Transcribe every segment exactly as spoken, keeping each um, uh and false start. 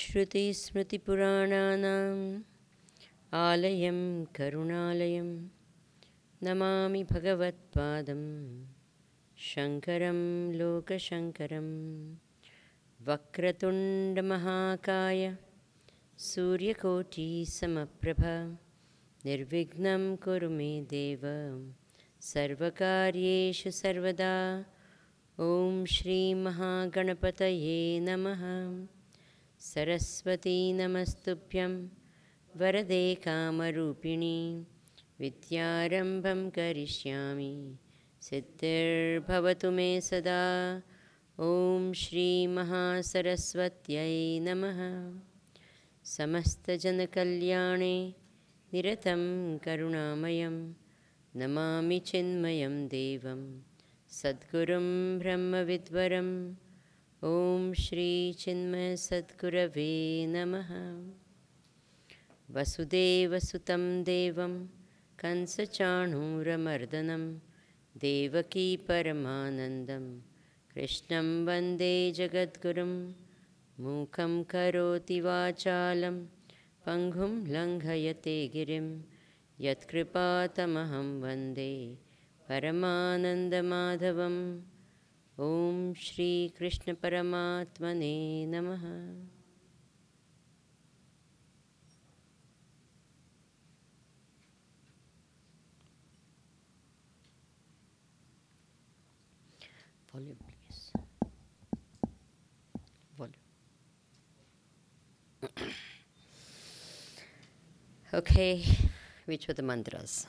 श्रुतिस्मृतिपुराणानाम् आलयं करुणालयं नमामि भगवत्पादं शङ्करं लोकशङ्करं। वक्रतुण्डमहाकाय सूर्यकोटिसमप्रभा निर्विघ्नं कुरु मे देव सर्वकार्येषु सर्वदा। ॐ श्रीमहागणपतये नमः। सरस्वती नमस्तुभ्यं वरदे कामरूपिणी विद्यारम्भं करिष्यामि सिद्धिर्भवतु मे सदा। ॐ श्रीमहासरस्वत्यै नमः। समस्तजनकल्याणे निरतं करुणामयं नमामि चिन्मयं देवं सद्गुरुं ब्रह्मविद्वरम्। ॐ श्रीचिन्मयसद्गुरवे नमः। वसुदेवसुतं देवं कंसचाणूरमर्दनं देवकी परमानन्दं कृष्णं वन्दे जगद्गुरुं। मूकं करोति वाचालं पङ्गुं लङ्घयते गिरिं यत्कृपातमहं वन्दे परमानन्दमाधवम्। ॐ श्रीकृष्णपरमात्मने नमः। Volume, please. Volume. Okay, which were the mantras?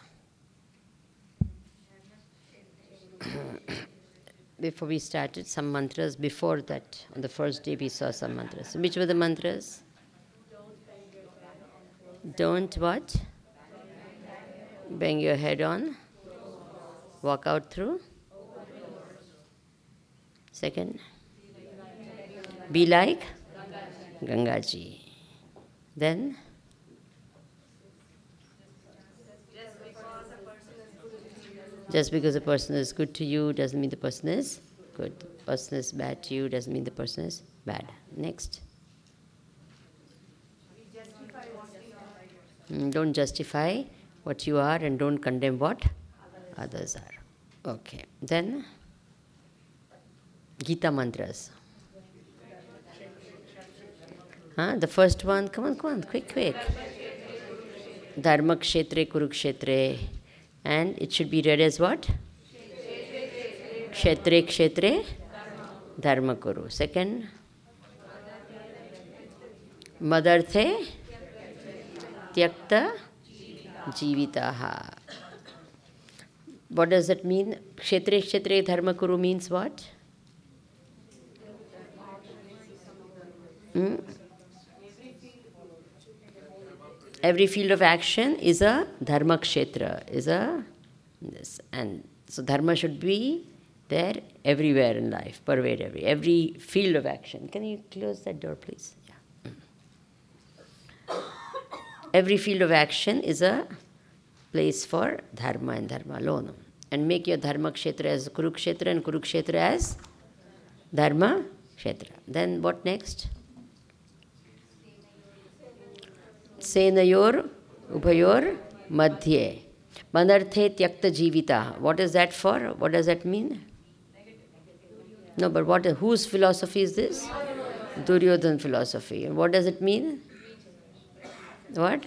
Before we started, some mantras. Before that, on the first day, we saw some mantras. Which were the mantras? Don't what? Bang your head on. Walk out through. Second. Be like Gangaji. Then. Just because a person is good to you doesn't mean the person is good. The person is bad to you doesn't mean the person is bad. Next. Mm, don't justify what you are and don't condemn what others are. Okay. Then, Gita mantras. Huh? The first one, come on, come on, quick, quick. Dharma kshetre kurukshetre. And it should be read as what? Kshetre kshetre dharma kuru. Second, Madarthe tyakta jivitaha. What does that mean? Kshetre kshetre dharma kuru means what? Hmm? Every field of action is a dharma kshetra, is a this, and so dharma should be there everywhere in life, pervade every every field of action. Can you close that door, please? Yeah. Every field of action is a place for dharma and dharma alone, and make your dharma kshetra as Kurukshetra and Kurukshetra as dharma kshetra. Then what next? Senayor Ubhayor Madhye. Manarthe Tyakta Jivita. What is that for? What does that mean? No, but what? Whose philosophy is this? Duryodhan philosophy. And what does it mean? What?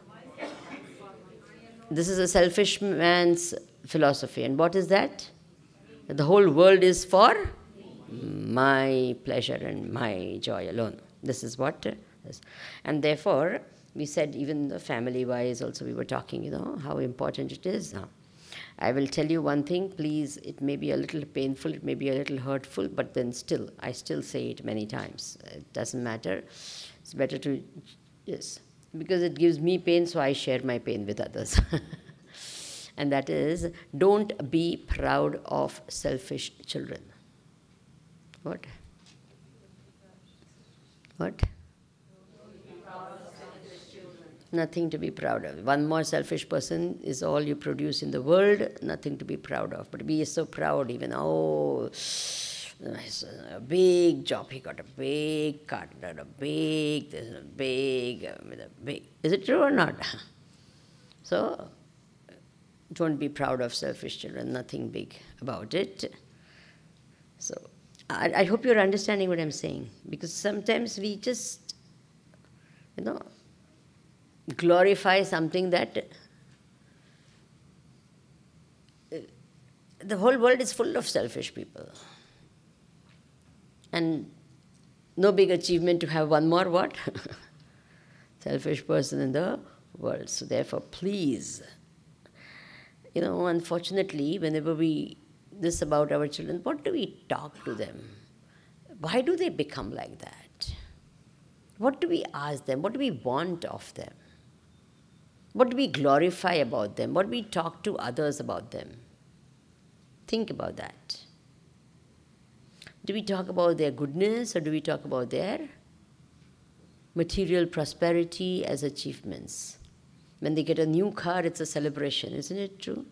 This is a selfish man's philosophy. And what is that? The whole world is for my pleasure and my joy alone. This is what is. And therefore, we said even the family-wise also we were talking, you know, how important it is. Now, I will tell you one thing, please, it may be a little painful, it may be a little hurtful, but then still, I still say it many times. It doesn't matter. It's better to, yes, because it gives me pain, so I share my pain with others. And that is, don't be proud of selfish children. What? What? Nothing to be proud of. One more selfish person is all you produce in the world, nothing to be proud of. But be so proud even, oh, a big job. He got a big car, got a big, this is a big, uh, with a big. Is it true or not? So, don't be proud of selfish children. Nothing big about it. So, I, I hope you're understanding what I'm saying, because sometimes we just, you know, glorify something that uh, the whole world is full of selfish people. And no big achievement to have one more what? Selfish person in the world. So therefore, please, you know, unfortunately, whenever we, this about our children, what do we talk to them? Why do they become like that? What do we ask them? What do we want of them? What do we glorify about them? What do we talk to others about them? Think about that. Do we talk about their goodness, or do we talk about their material prosperity as achievements? When they get a new car, it's a celebration, isn't it true?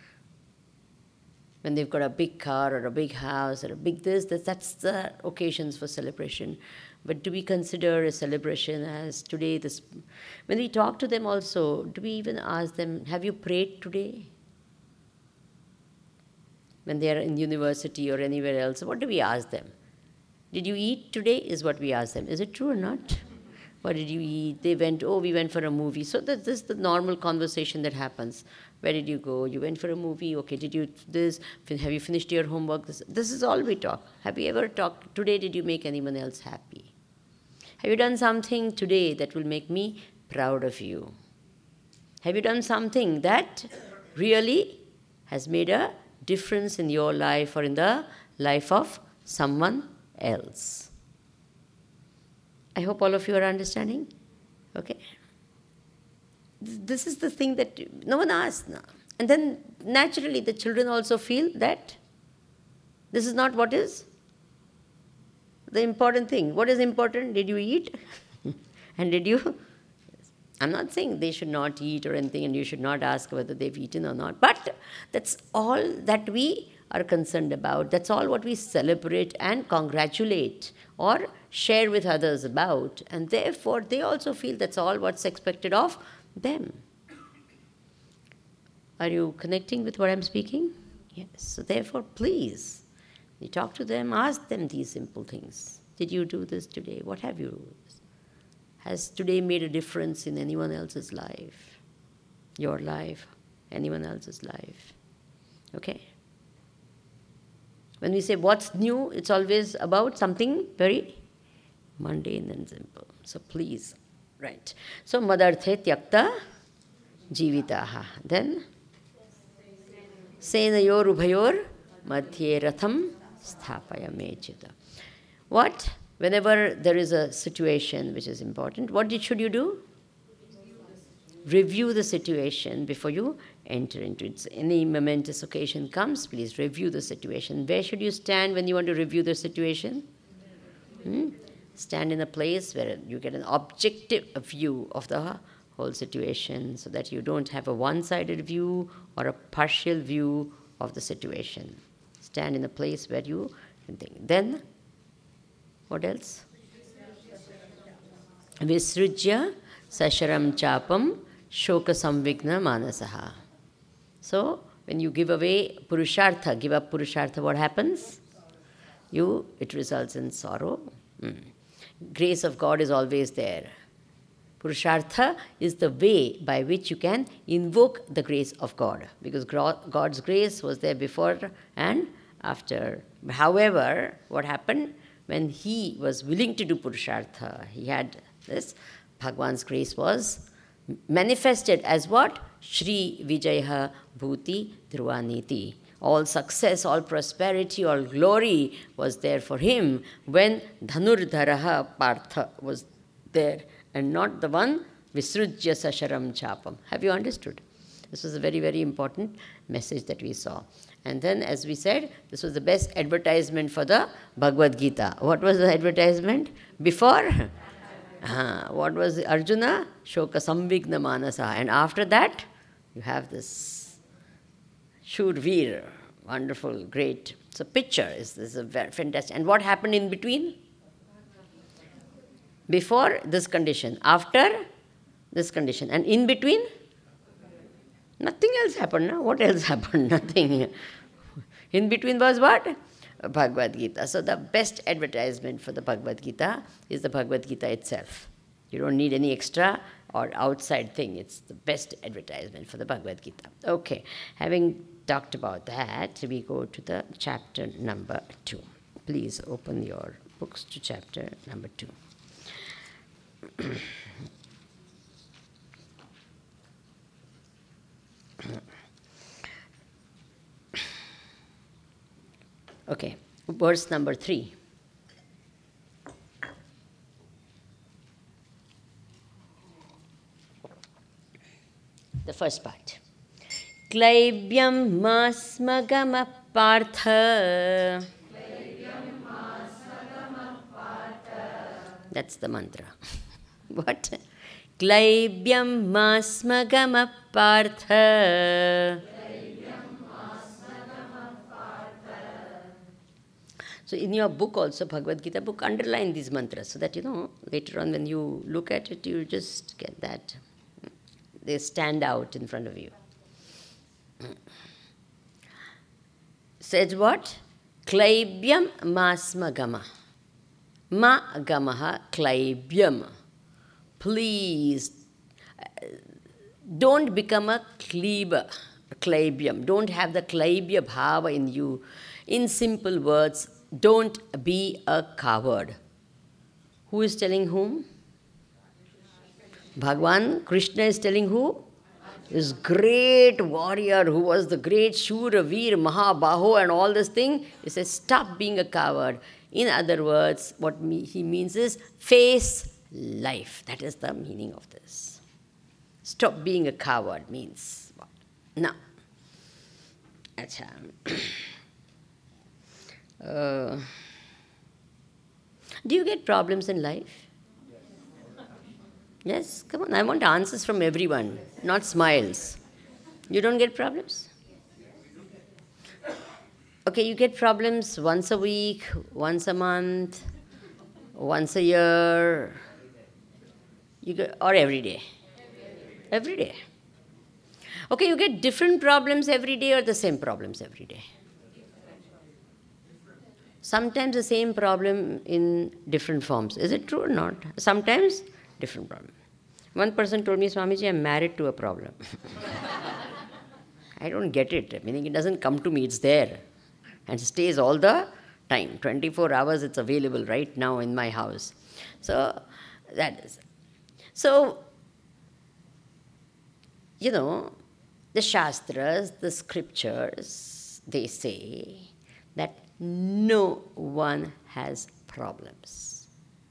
When they've got a big car or a big house or a big this, this that's the occasions for celebration. But do we consider a celebration as today this? When we talk to them also, do we even ask them, have you prayed today? When they are in university or anywhere else, what do we ask them? Did you eat today is what we ask them. Is it true or not? What did you eat? They went, oh, we went for a movie. So that, this is the normal conversation that happens. Where did you go? You went for a movie. Okay, did you this? Have you finished your homework? This, this is all we talk. Have you ever talked, today did you make anyone else happy? Have you done something today that will make me proud of you? Have you done something that really has made a difference in your life or in the life of someone else? I hope all of you are understanding. Okay? This is the thing that no one asks now. And then naturally the children also feel that this is not what is the important thing. What is important? Did you eat? And did you? I'm not saying they should not eat or anything, and you should not ask whether they've eaten or not. But that's all that we are concerned about. That's all what we celebrate and congratulate or share with others about. And therefore, they also feel that's all what's expected of them. Are you connecting with what I'm speaking? Yes. So therefore, please, you talk to them, ask them these simple things. Did you do this today? What have you? Has today made a difference in anyone else's life? Your life, anyone else's life? Okay? When we say what's new, it's always about something very mundane and simple. So please, right. So madarthe tyakta jivitaha. Then senayor ubhayor madhye ratham sthapaya mechita. What? Whenever there is a situation which is important, what did, should you do? Review the situation before you enter into it. So any momentous occasion comes, please review the situation. Where should you stand when you want to review the situation? Hmm? Stand in a place where you get an objective view of the whole situation, so that you don't have a one-sided view or a partial view of the situation. Stand in a place where you can think. Then, what else? Visrujya sasharam chapam shoka samvigna manasaha. So, when you give away purushartha, give up purushartha, what happens? You, it results in sorrow. Mm. Grace of God is always there. Purushartha is the way by which you can invoke the grace of God, because God's grace was there before and after. However, what happened? When he was willing to do Purushartha, he had this, Bhagwan's grace was manifested as what? Shri Vijaya Bhuti Dhruvaniti. All success, all prosperity, all glory was there for him when Dhanurdharaha Partha was there, and not the one Visrujya Sasharam Chapam. Have you understood? This was a very, very important message that we saw. And then, as we said, this was the best advertisement for the Bhagavad Gita. What was the advertisement? Before? Uh, what was Arjuna? Shoka Samvigna Manasa. And after that, you have this Shurveer, wonderful, great So picture is, is a very fantastic. And what happened in between? Before this condition, after this condition, and in between? Nothing else happened. No? What else happened? Nothing. In between was what? Bhagavad Gita. So the best advertisement for the Bhagavad Gita is the Bhagavad Gita itself. You don't need any extra or outside thing. It's the best advertisement for the Bhagavad Gita. Okay, having talked about that, we go to the chapter number two. Please open your books to chapter number two. Okay, verse number three. The first part. Klaibyam masmagama partha. That's the mantra. What? Klaibyam masmagama partha. So in your book also, Bhagavad Gita book, underline these mantras so that, you know, later on when you look at it, you just get that. They stand out in front of you. Says what? Klaibyam masmagama. Ma gamaha klaibyam. Please, don't become a kleba, a klaibyam. Don't have the klaibya bhava in you. In simple words, don't be a coward. Who is telling whom? Bhagwan Krishna is telling who? This great warrior who was the great Shura, Veer, Mahabaho and all this thing. He says, stop being a coward. In other words, what me, he means is face life. That is the meaning of this. Stop being a coward means what? Now, acha. Uh, do you get problems in life? Yes, come on. I want answers from everyone, not smiles. You don't get problems? Okay, you get problems once a week, once a month, once a year, you get, or every day? Every day. Okay, you get different problems every day or the same problems every day? Sometimes the same problem in different forms. Is it true or not? Sometimes different problem. One person told me, Swamiji, I'm married to a problem. I don't get it. Meaning it doesn't come to me, it's there. And stays all the time. twenty-four hours it's available right now in my house. So, that is. So, you know, the Shastras, the scriptures, they say that no one has problems.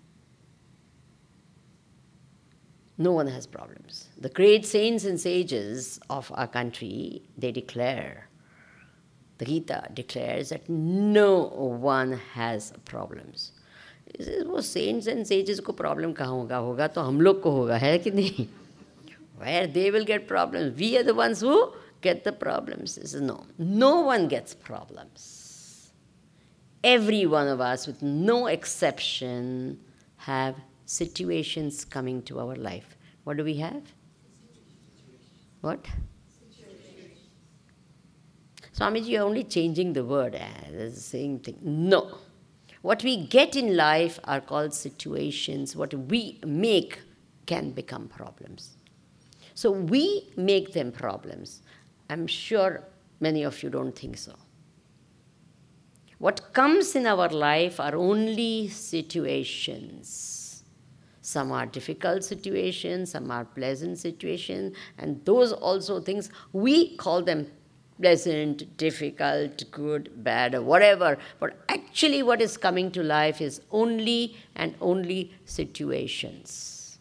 No one has problems. The great saints and sages of our country, they declare, the Gita declares that no one has problems. वो saints and sages को problem कहाँ होगा? होगा तो हम लोग को होगा, है कि नहीं? Where they will get problems. We are the ones who get the problems. He says, no, no one gets problems. Every one of us, with no exception, have situations coming to our life. What do we have? What? Swamiji, you're only changing the word. It's the same thing. No. What we get in life are called situations. What we make can become problems. So we make them problems. I'm sure many of you don't think so. What comes in our life are only situations. Some are difficult situations, some are pleasant situations, and those also things, we call them pleasant, difficult, good, bad, or whatever. But actually what is coming to life is only and only situations.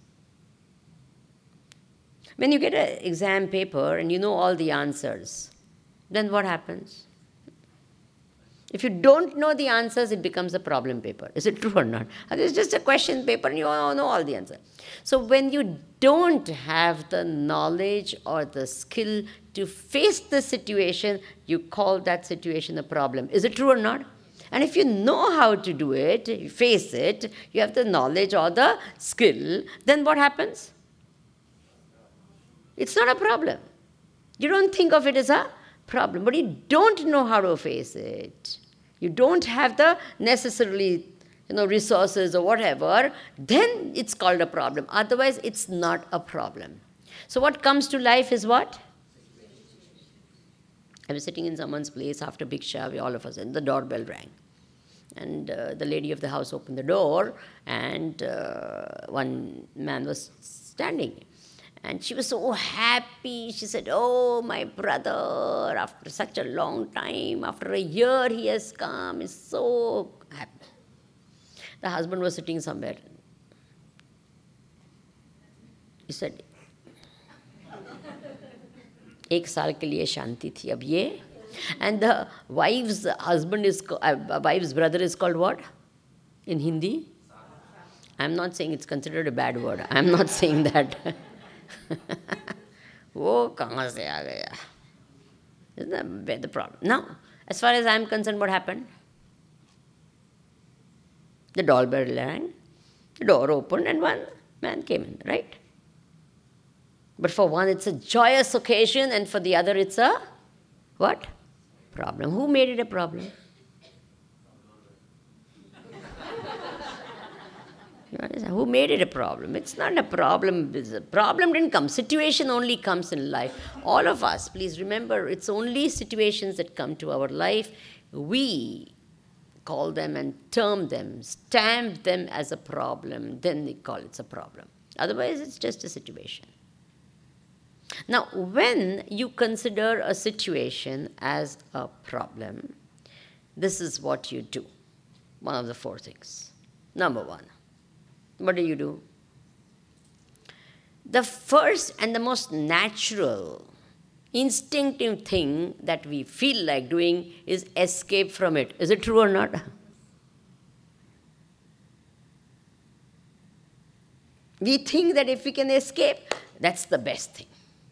When you get an exam paper and you know all the answers, then what happens? If you don't know the answers, it becomes a problem paper. Is it true or not? It's just a question paper and you know all the answers. So when you don't have the knowledge or the skill to face the situation, you call that situation a problem. Is it true or not? And if you know how to do it, you face it, you have the knowledge or the skill, then what happens? It's not a problem. You don't think of it as a problem, but you don't know how to face it. You don't have the necessarily, you know, resources or whatever, then it's called a problem. Otherwise, it's not a problem. So what comes to life is what? I was sitting in someone's place after Bhiksha, we all of us, and the doorbell rang. And uh, the lady of the house opened the door, and uh, one man was standing. And she was so happy. She said, oh, my brother, after such a long time, after a year he has come, he's so happy. The husband was sitting somewhere. He said, एक साल के लिए शांति थी अब ये. And the wife's husband is, uh, wife's brother is called what? In Hindi? I'm not saying it's considered a bad word. I'm not saying that. वो कहाँ से आ गया? Isn't that the problem? Now, as far as I'm concerned, what happened? The doorbell rang, the door opened, and one man came in, right? But for one, it's a joyous occasion, and for the other, it's a what? Problem. Who made it a problem? Who made it a problem? It's not a problem. The problem didn't come. Situation only comes in life. All of us, please remember, it's only situations that come to our life. We call them and term them, stamp them as a problem, then we call it a problem. Otherwise, it's just a situation. Now, when you consider a situation as a problem, this is what you do. One of the four things. Number one, what do you do? The first and the most natural, instinctive thing that we feel like doing is escape from it. Is it true or not? We think that if we can escape, that's the best thing.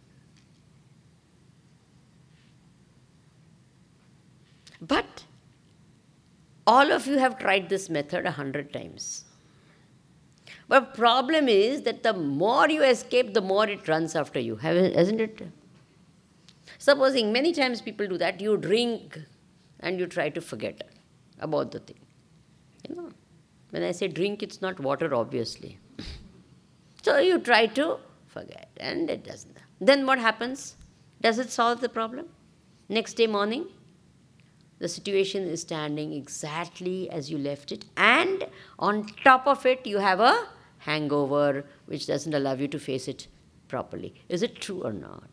But all of you have tried this method a hundred times. But the problem is that the more you escape, the more it runs after you, hasn't it? Supposing many times people do that, you drink and you try to forget about the thing. You know, when I say drink, it's not water, obviously. So you try to forget, and it doesn't. Then what happens? Does it solve the problem? Next day morning, the situation is standing exactly as you left it, and on top of it, you have a hangover which doesn't allow you to face it properly. Is it true or not?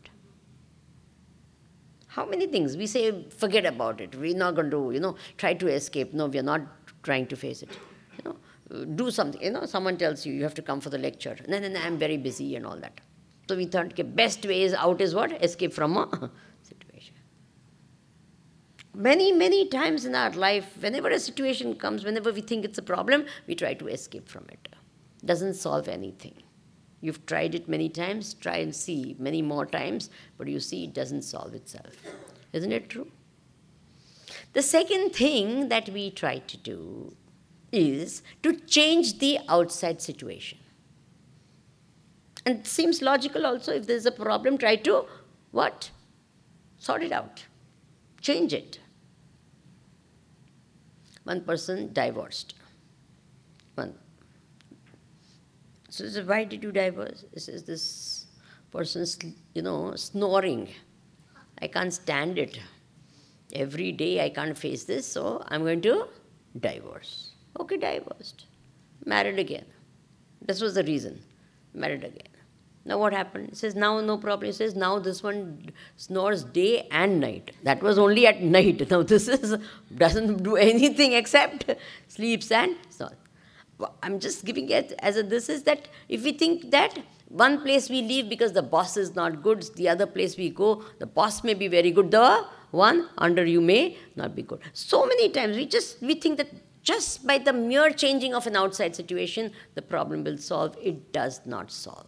How many things? We say, forget about it. We're not going to, you know, try to escape. No, we're not trying to face it. You know, do something. You know, someone tells you, you have to come for the lecture. No, no, no, I'm very busy and all that. So we thought, okay, best way is out is what? Escape from a situation. Many, many times in our life, whenever a situation comes, whenever we think it's a problem, we try to escape from it. Doesn't solve anything. You've tried it many times, try and see many more times, but you see it doesn't solve itself. Isn't it true? The second thing that we try to do is to change the outside situation. And it seems logical also, if there's a problem, try to, what? Sort it out. Change it. One person divorced. One. So he said, why did you divorce? He says, this person's, you know, snoring. I can't stand it. Every day I can't face this, so I'm going to divorce. Okay, divorced. Married again. This was the reason. Married again. Now what happened? He says, now no problem. He says, now this one snores day and night. That was only at night. Now this is doesn't do anything except sleeps and snores. I'm just giving it as a this is that if we think that one place we leave because the boss is not good, the other place we go, the boss may be very good, the one, under you may not be good. So many times we just we think that just by the mere changing of an outside situation, the problem will solve. It does not solve.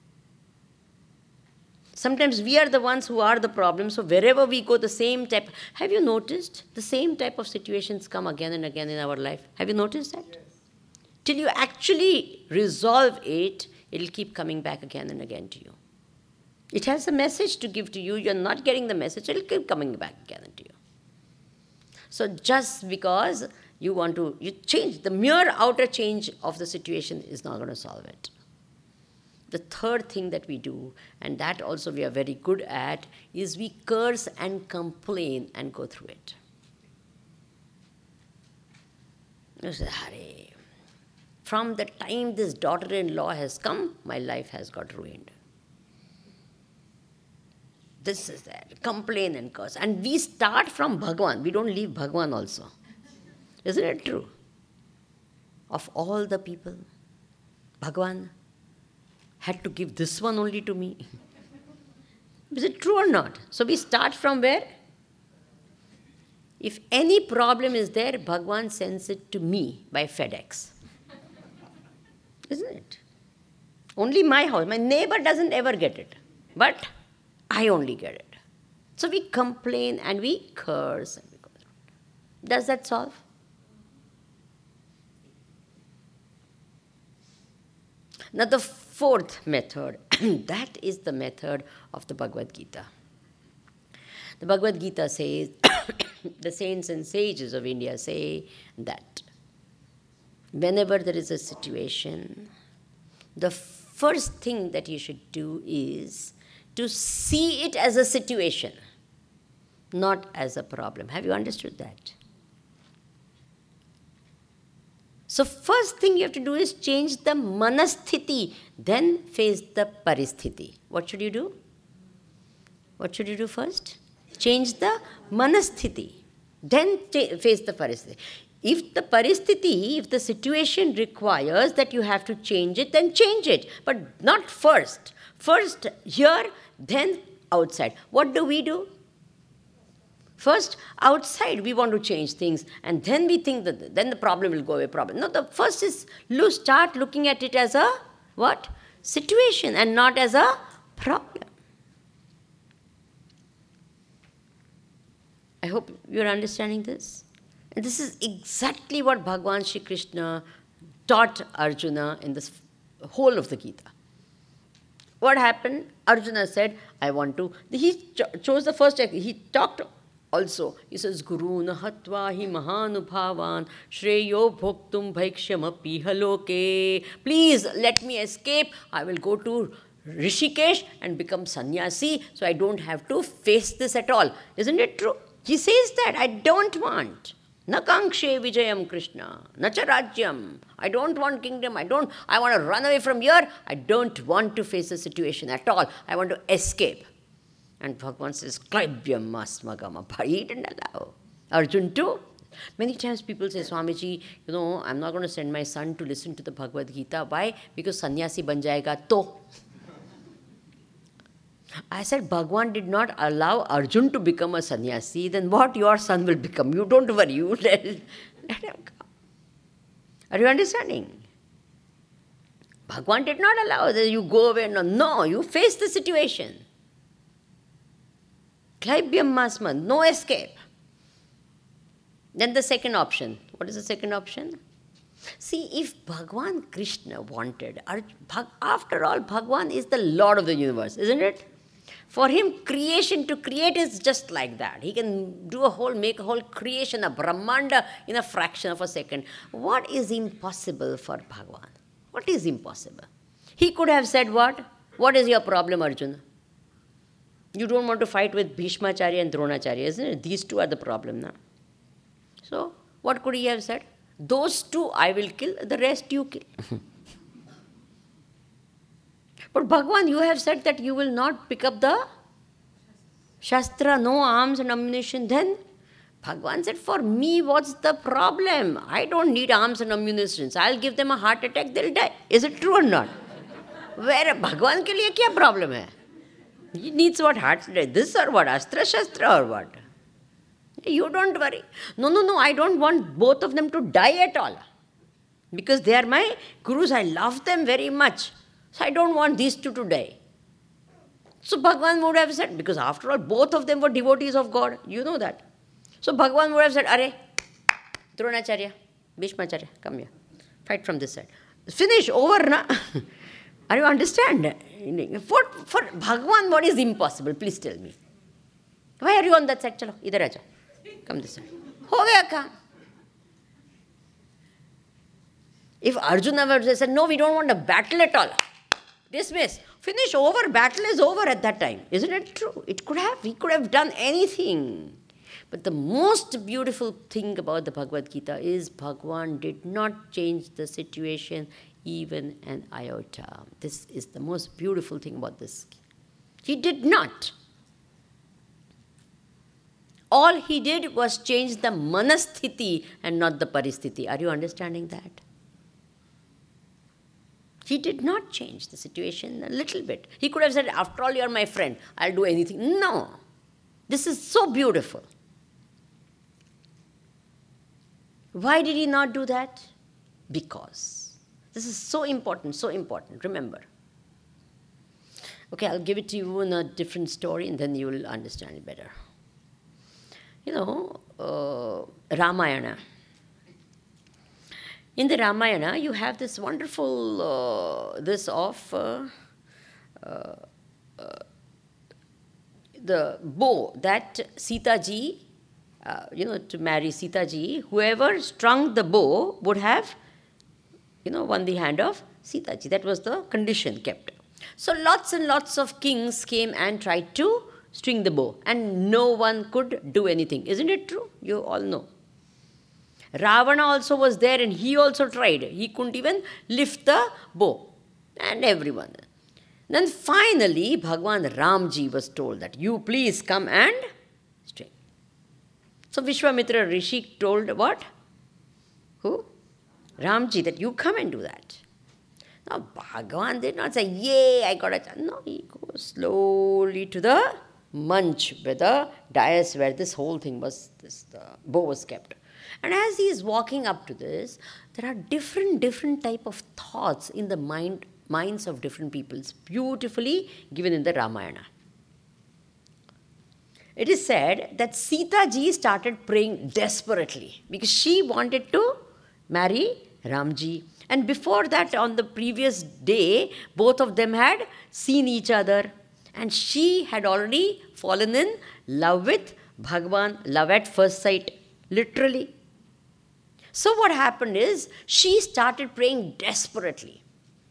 Sometimes we are the ones who are the problem, so wherever we go, the same type. Have you noticed? The same type of situations come again and again in our life. Have you noticed that? Yes. Till you actually resolve it, it'll keep coming back again and again to you. It has a message to give to you. You're not getting the message, it'll keep coming back again to you. So just because you want to you change, the mere outer change of the situation is not going to solve it. The third thing that we do, and that also we are very good at, is we curse and complain and go through it. You say, Hare, from the time this daughter-in-law has come, my life has got ruined. This is that. Complain and curse. And we start from Bhagwan. We don't leave Bhagwan also. Isn't it true? Of all the people, Bhagwan had to give this one only to me. Is it true or not? So we start from where? If any problem is there, Bhagwan sends it to me by FedEx. Isn't it? Only my house. My neighbor doesn't ever get it. But I only get it. So we complain and we curse. And we go through. Does that solve? Now the fourth method, that is the method of the Bhagavad Gita. The Bhagavad Gita says, the saints and sages of India say that whenever there is a situation, the first thing that you should do is to see it as a situation, not as a problem. Have you understood that? So first thing you have to do is change the manasthiti, then face the paristhiti. What should you do? What should you do first? Change the manasthiti, then face the paristhiti. If the paristhiti, if the situation requires that you have to change it, then change it, but not first. First here, then outside. What do we do? First, outside we want to change things, and then we think that then the problem will go away. Problem. No, the first is look, start looking at it as a what? Situation and not as a problem. I hope you're understanding this. And this is exactly what Bhagavan Shri Krishna taught Arjuna in this whole of the Gita. What happened? Arjuna said, I want to. He cho- chose the first, he talked also. He says, Guru nahatva hi mahanubhavan shreyo bhoktum bhaikshyam apihaloke. Please let me escape. I will go to Rishikesh and become sannyasi so I don't have to face this at all. Isn't it true? He says that, I don't want. Na kankshe vijayam Krishna, na cha rajyam. I don't want kingdom, I don't, I want to run away from here. I don't want to face the situation at all. I want to escape. And Bhagavan says, Klaibhyam masmagama. He didn't allow. Arjun too. Many times people say, Swamiji, you know, I'm not going to send my son to listen to the Bhagavad Gita. Why? Because sannyasi ban jayega to. I said, Bhagwan did not allow Arjun to become a sannyasi, then what your son will become? You don't worry, you let, let him come. Are you understanding? Bhagwan did not allow that you go away. No, no, you face the situation. Klaibhyam masman, no escape. Then the second option. What is the second option? See, if Bhagwan Krishna wanted, after all, Bhagwan is the Lord of the universe, isn't it? For him, creation, to create is just like that. He can do a whole, make a whole creation, a Brahmanda in a fraction of a second. What is impossible for Bhagwan? What is impossible? He could have said what? What is your problem, Arjuna? You don't want to fight with Bhishmacharya and Dronacharya, isn't it? These two are the problem now. So, what could he have said? Those two I will kill, the rest you kill. But Bhagwan, you have said that you will not pick up the Shastra, no arms and ammunition. Then Bhagwan said, for me, what's the problem? I don't need arms and ammunition. I'll give them a heart attack, they'll die. Is it true or not? Where Bhagwan ke liye kya problem hai? He needs what? Heart attack? This or what? Astra Shastra or what? You don't worry. No, no, no, I don't want both of them to die at all. Because they are my gurus. I love them very much. So I don't want these two to die. So Bhagavan would have said, because after all, both of them were devotees of God. You know that. So Bhagavan would have said, Are, Dronacharya, Bhishmacharya, come here. Fight from this side. Finish, over, na? Are you understand? For, for Bhagavan, what is impossible? Please tell me. Why are you on that side? Chalo, idhar aaja. Come this side. Ho gaya kaam. If Arjuna would have said, no, we don't want a battle at all. Dismiss. Finish, over. Battle is over at that time. Isn't it true? It could have. He could have done anything. But the most beautiful thing about the Bhagavad Gita is Bhagavan did not change the situation even an iota. This is the most beautiful thing about this. He did not. All he did was change the manasthiti and not the paristhiti. Are you understanding that? He did not change the situation a little bit. He could have said, after all, you are my friend. I'll do anything. No. This is so beautiful. Why did he not do that? Because. This is so important, so important. Remember. Okay, I'll give it to you in a different story and then you will understand it better. You know, uh, Ramayana. In the Ramayana, you have this wonderful, uh, this of uh, uh, uh, the bow that Sita ji, uh, you know, to marry Sita ji, whoever strung the bow would have, you know, won the hand of Sita ji. That was the condition kept. So lots and lots of kings came and tried to string the bow, and no one could do anything. Isn't it true? You all know. Ravana also was there and he also tried. He couldn't even lift the bow. And everyone. Then finally, Bhagwan Ramji was told that, you please come and string. So Vishwamitra Rishi told what? Who? Ramji, that you come and do that. Now Bhagwan did not say, yay, I got a chance. No, he goes slowly to the manch, where the dais where this whole thing was, this the bow was kept. And as he is walking up to this, there are different, different type of thoughts in the mind, minds of different peoples, beautifully given in the Ramayana. It is said that Sita ji started praying desperately because she wanted to marry Ramji. And before that, on the previous day, both of them had seen each other. And she had already fallen in love with Bhagavan, love at first sight, literally. So what happened is, she started praying desperately.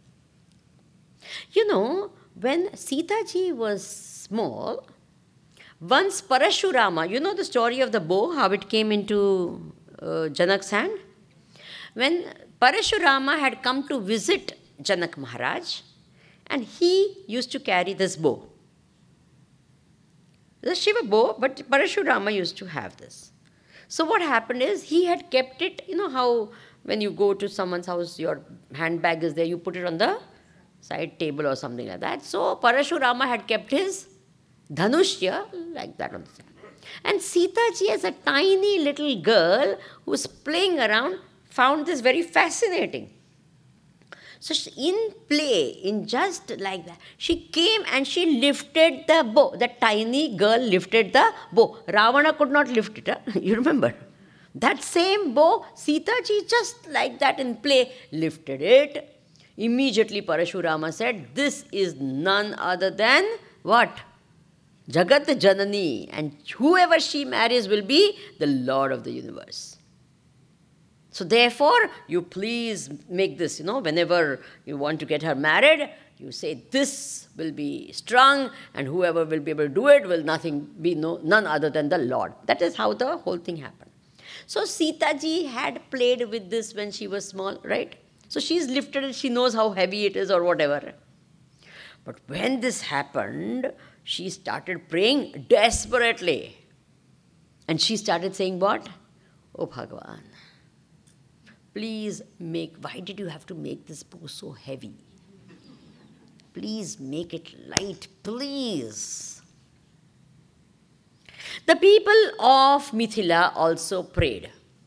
You know, when Sita ji was small, once Parashurama, you know the story of the bow, how it came into uh, Janak's hand? When Parashurama had come to visit Janak Maharaj, and he used to carry this bow. The Shiva bow, but Parashurama used to have this. So what happened is, he had kept it, you know how when you go to someone's house, your handbag is there, you put it on the side table or something like that. So Parashurama had kept his dhanushya like that on the side. And Sita ji, as a tiny little girl who was playing around, found this very fascinating. So she, in play, in just like that, she came and she lifted the bow. The tiny girl lifted the bow. Ravana could not lift it. Huh? You remember? That same bow, Sita ji just like that in play, lifted it. Immediately Parashurama said, this is none other than what? Jagat Janani. And whoever she marries will be the Lord of the universe. So therefore, you please make this, you know, whenever you want to get her married, you say this will be strong and whoever will be able to do it will nothing be no, none other than the Lord. That is how the whole thing happened. So Sita ji had played with this when she was small, right? So she's lifted it, she knows how heavy it is or whatever. But when this happened, she started praying desperately. And she started saying what? Oh Bhagavan, please make, why did you have to make this bow so heavy? Please make it light, please. The people of Mithila also prayed.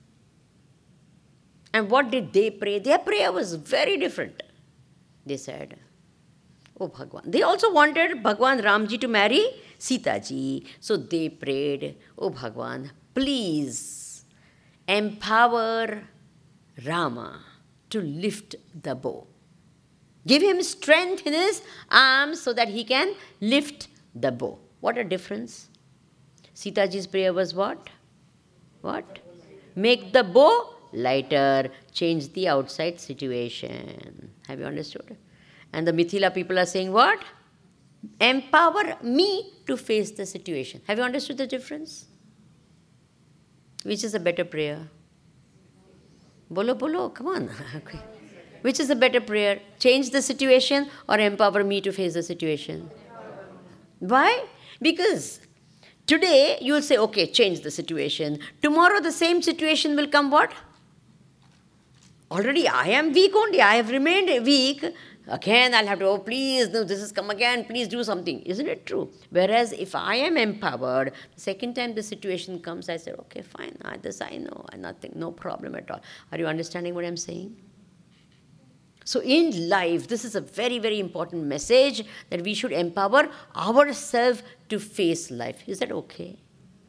And what did they pray? Their prayer was very different. They said, oh Bhagwan. They also wanted Bhagwan Ramji to marry Sita ji. So they prayed, oh Bhagwan, please empower Rama to lift the bow. Give him strength in his arms so that he can lift the bow. What a difference. Sita ji's prayer was what? What? Make the bow lighter, change the outside situation. Have you understood? And the Mithila people are saying what? Empower me to face the situation. Have you understood the difference? Which is a better prayer? Bolo, bolo, come on. Which is a better prayer? Change the situation or empower me to face the situation? Why? Because today you will say, okay, change the situation. Tomorrow the same situation will come what? Already I am weak only. I have remained weak. Again I'll have to, oh please, no, this has come again. Please do something. Isn't it true? Whereas if I am empowered, the second time the situation comes, I say, okay, fine. I, this I know. Nothing, no problem at all. Are you understanding what I'm saying? So in life, this is a very, very important message that we should empower ourselves to face life. Is that okay?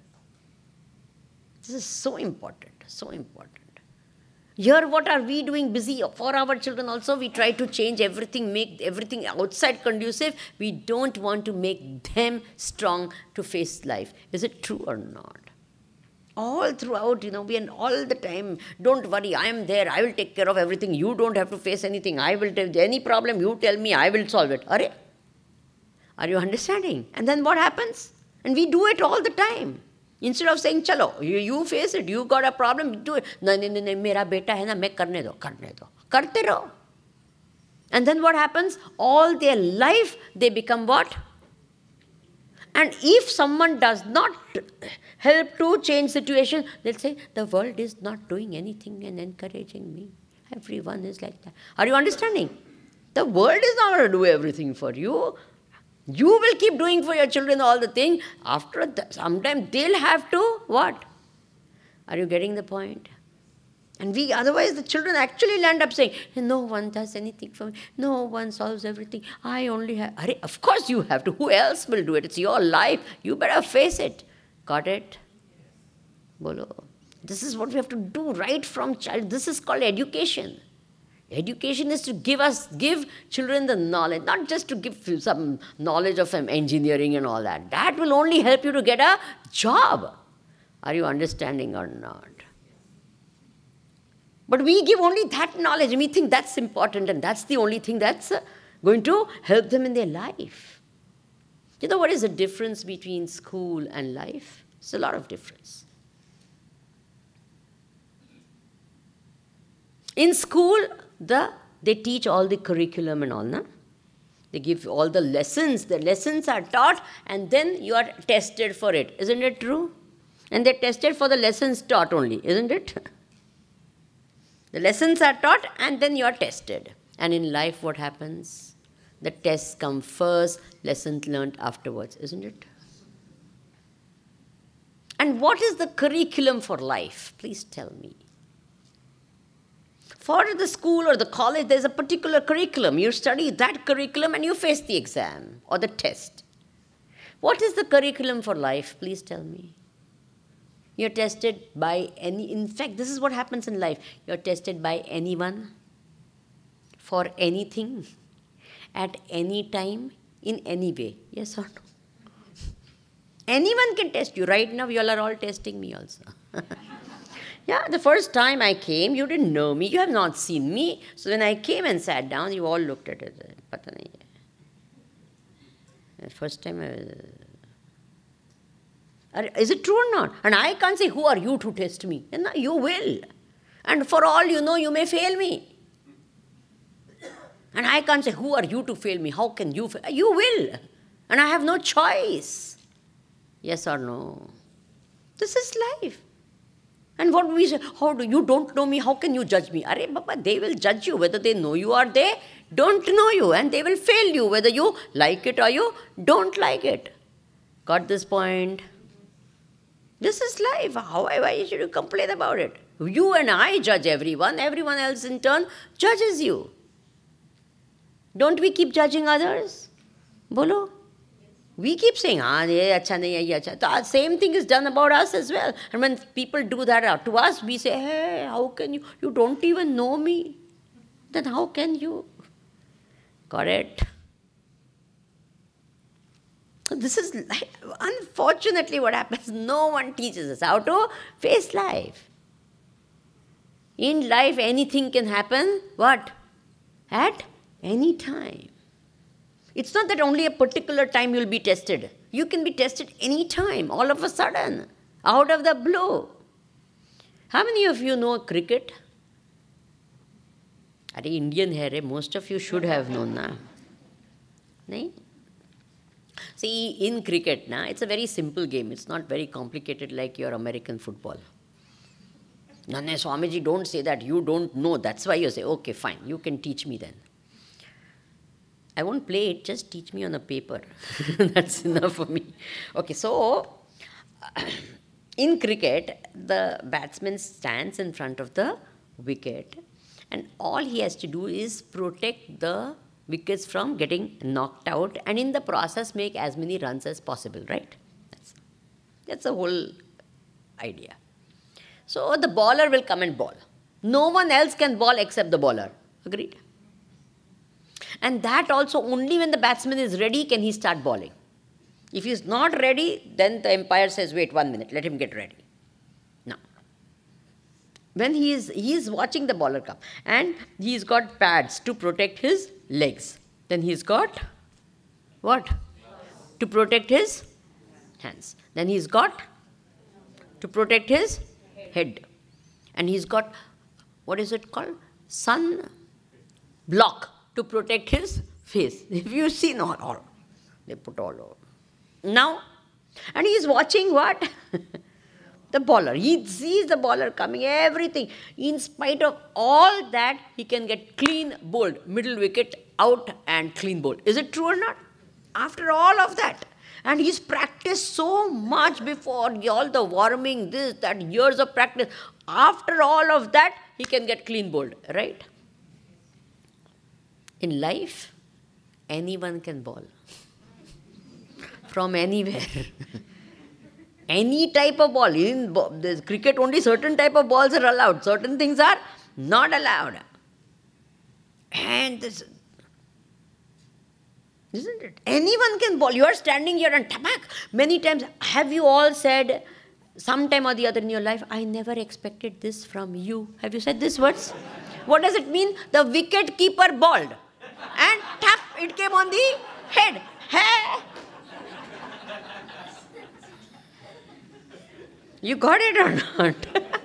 This is so important, so important. Here, what are we doing busy for our children also? We try to change everything, make everything outside conducive. We don't want to make them strong to face life. Is it true or not? All throughout, you know, we are all the time, don't worry, I am there, I will take care of everything. You don't have to face anything. I will tell any problem, you tell me, I will solve it. Are, are you understanding? And then what happens? And we do it all the time. Instead of saying, chalo, you, you face it, you got a problem, do it. No, no, no, no, mera beta hai na, main karne do, karne do. Karte raho. And then what happens? All their life, they become what? And if someone does not help to change situation, they'll say, the world is not doing anything and encouraging me. Everyone is like that. Are you understanding? The world is not going to do everything for you. You will keep doing for your children all the thing. After that, sometime they'll have to, what? Are you getting the point? And we, otherwise the children actually land up saying, no one does anything for me. No one solves everything. I only have, of course you have to. Who else will do it? It's your life. You better face it. Got it? Bolo. This is what we have to do right from child. This is called education. Education is to give us, give children the knowledge, not just to give some knowledge of some engineering and all that. That will only help you to get a job. Are you understanding or not? But we give only that knowledge and we think that's important and that's the only thing that's going to help them in their life. You know what is the difference between school and life? It's a lot of difference. In school, the they teach all the curriculum and all, na? They give all the lessons. The lessons are taught and then you are tested for it. Isn't it true? And they're tested for the lessons taught only, isn't it? The lessons are taught and then you are tested. And in life, what happens? The tests come first, lessons learned afterwards, isn't it? And what is the curriculum for life? Please tell me. For the school or the college, there's a particular curriculum. You study that curriculum and you face the exam or the test. What is the curriculum for life? Please tell me. You're tested by any, in fact, this is what happens in life. You're tested by anyone, for anything, at any time, in any way. Yes or no? Anyone can test you. Right now, you all are all testing me also. Yeah, the first time I came, you didn't know me. You have not seen me. So when I came and sat down, you all looked at it. Pata nahi hai. The first time I was... Is it true or not? And I can't say, who are you to test me? And you will. And for all you know, you may fail me. And I can't say, who are you to fail me? How can you fail? You will. And I have no choice. Yes or no? This is life. And what we say, how do you don't know me, how can you judge me? Arey Baba, they will judge you whether they know you or they don't know you. And they will fail you whether you like it or you don't like it. Got this point? This is life. How, why should you complain about it? You and I judge everyone. Everyone else in turn judges you. Don't we keep judging others? Bolo? We keep saying, ah, ye acha nahi hai, ye acha. The same thing is done about us as well. And when people do that to us, we say, hey, how can you? You don't even know me. Then how can you? Got it? This is, unfortunately, what happens. No one teaches us how to face life. In life, anything can happen. What? At any time. It's not that only a particular time you'll be tested. You can be tested any time, all of a sudden, out of the blue. How many of you know cricket? Are Indian hai, most of you should have known na. Nahin? See, in cricket, na, it's a very simple game. It's not very complicated like your American football. No, no, Swamiji, don't say that. You don't know. That's why you say, okay, fine. You can teach me then. I won't play it. Just teach me on a paper. That's enough for me. Okay, so in cricket, the batsman stands in front of the wicket. And all he has to do is protect the wickets from getting knocked out and in the process make as many runs as possible, right? That's, that's the whole idea. So the bowler will come and bowl. No one else can bowl except the bowler. Agreed? And that also only when the batsman is ready can he start bowling. If he is not ready, then the umpire says, wait one minute, let him get ready. Now, when he is, he is watching the bowler come and he's got pads to protect his legs. Then he's got what? To protect his hands. Then he's got to protect his head. And he's got, what is it called? Sun block to protect his face. If you see, not all. They put all over. Now, and he's watching what? The bowler. He sees the bowler coming, everything. In spite of all that, he can get clean bowled. Middle wicket out and clean bowled. Is it true or not? After all of that. And he's practiced so much before, all the warming, this, that, years of practice. After all of that, he can get clean bowled, right? In life, anyone can bowl. From anywhere. Any type of ball. In the cricket, only certain type of balls are allowed. Certain things are not allowed. And this, isn't it? Anyone can bowl. You are standing here and tabak. Many times, have you all said, sometime or the other in your life, I never expected this from you. Have you said these words? What does it mean? The wicket keeper bowled. And tap, it came on the head. Hey! You got it or not?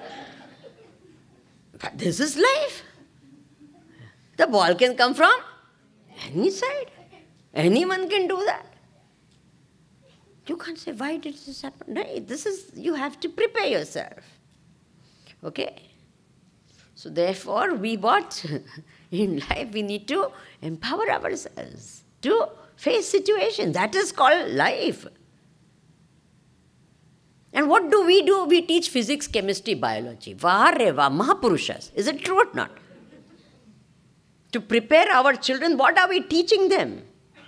But this is life. The ball can come from any side. Anyone can do that. You can't say, why did this happen? No, this is, you have to prepare yourself. Okay? So therefore, we what? In life, we need to empower ourselves to face situations. That is called life. And what do we do? We teach physics, chemistry, biology. Vareva, Mahapurushas. Is it true or not? To prepare our children, what are we teaching them?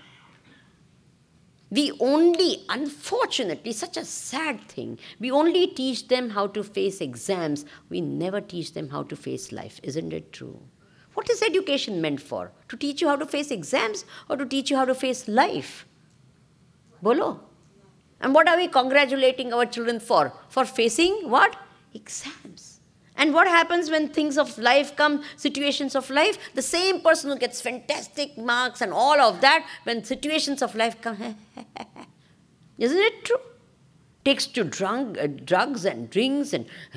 We only, unfortunately, such a sad thing, we only teach them how to face exams. We never teach them how to face life. Isn't it true? What is education meant for? To teach you how to face exams or to teach you how to face life? Bolo. And what are we congratulating our children for? For facing what? Exams. And what happens when things of life come, situations of life? The same person who gets fantastic marks and all of that, when situations of life come, isn't it true? Takes to drunk, uh, drugs and drinks and... Uh,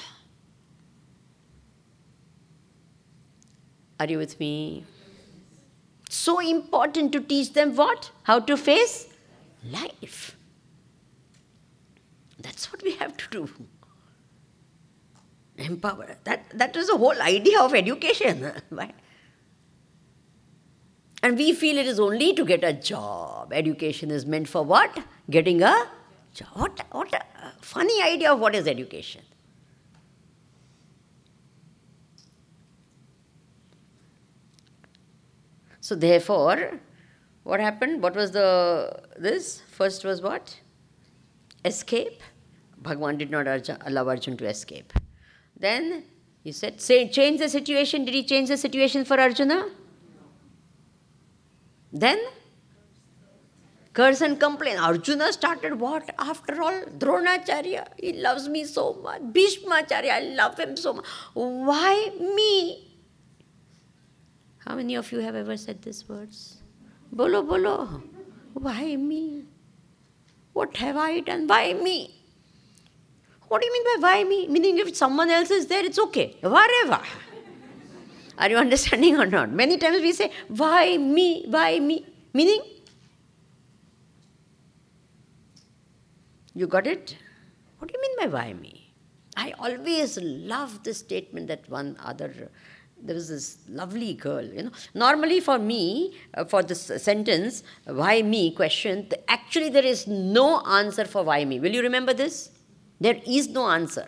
are you with me? So important to teach them what? How to face life. That's what we have to do. Empower. That, that is the whole idea of education. And we feel it is only to get a job. Education is meant for what? Getting a What, what a funny idea of what is education. So therefore, what happened? What was the, this? First was what? Escape. Bhagavan did not urge, allow Arjuna to escape. Then he said, say, change the situation. Did he change the situation for Arjuna? Then? Curse and complain. Arjuna started what? After all, Dronacharya, he loves me so much. Bhishmacharya, I love him so much. Why me? How many of you have ever said these words? Bolo, bolo. Why me? What have I done? Why me? What do you mean by why me? Meaning if someone else is there, it's okay. Whatever. Are you understanding or not? Many times we say, why me? Why me? Meaning? You got it? What do you mean by why me? I always love this statement that one other, there was this lovely girl, you know. Normally for me, uh, for this sentence, why me question, actually there is no answer for why me. Will you remember this? There is no answer.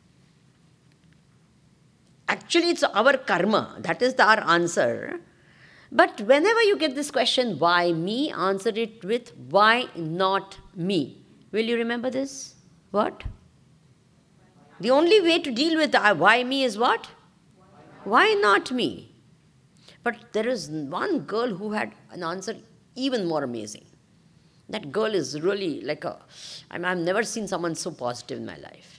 Actually it's our karma, that is the, our answer. But whenever you get this question, why me, answer it with, why not me? Will you remember this? What? The only way to deal with uh, why me is what? Why not me? But there is one girl who had an answer even more amazing. That girl is really like a, I mean, I've never seen someone so positive in my life.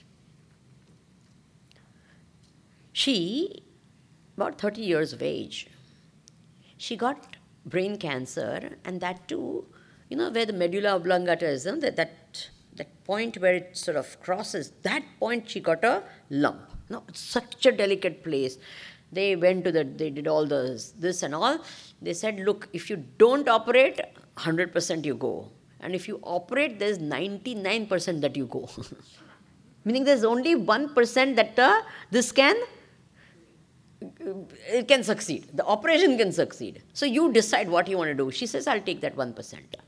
She, about thirty years of age, she got brain cancer, and that too, you know, where the medulla oblongata is, you know, that, that, that point where it sort of crosses, that point she got a lump. No, it's such a delicate place. They went to the, they did all this, this and all. They said, look, if you don't operate, one hundred percent you go. And if you operate, there's ninety-nine percent that you go. Meaning there's only one percent that uh, this can, it can succeed. The operation can succeed. So you decide what you want to do. She says, I'll take that one percent.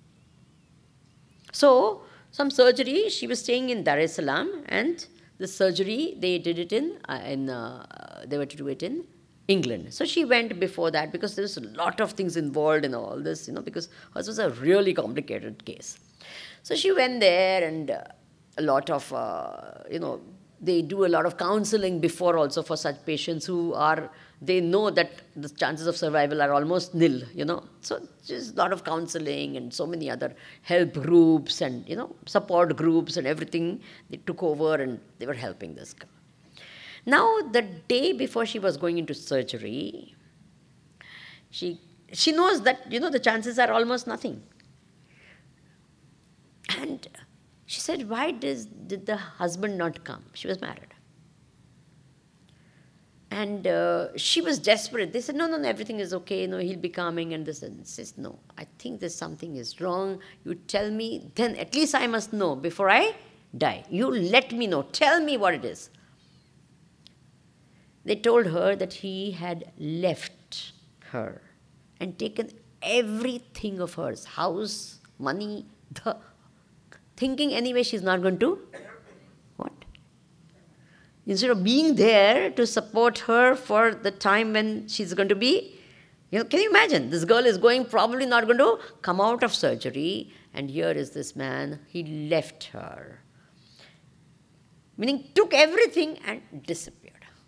So, some surgery, she was staying in Dar es Salaam, and the surgery, they did it in, uh, in uh, they were to do it in England. So she went before that because there was a lot of things involved in all this, you know, because hers was a really complicated case. So she went there, and uh, a lot of, uh, you know, they do a lot of counseling before also for such patients who are, they know that the chances of survival are almost nil, you know. So just a lot of counseling and so many other help groups and, you know, support groups and everything. They took over and they were helping this girl. Now, the day before she was going into surgery, she, she knows that, you know, the chances are almost nothing. And she said, why does, did the husband not come? She was married. And uh, she was desperate. They said, no, no, no, everything is okay. No, he'll be coming. And this and says, no, I think there's something is wrong. You tell me, then at least I must know before I die. You let me know. Tell me what it is. They told her that he had left her and taken everything of hers, house, money, the, thinking anyway she's not going to, what? Instead of being there to support her for the time when she's going to be, you know, can you imagine? This girl is going, probably not going to come out of surgery, and here is this man, he left her. Meaning, took everything and disappeared.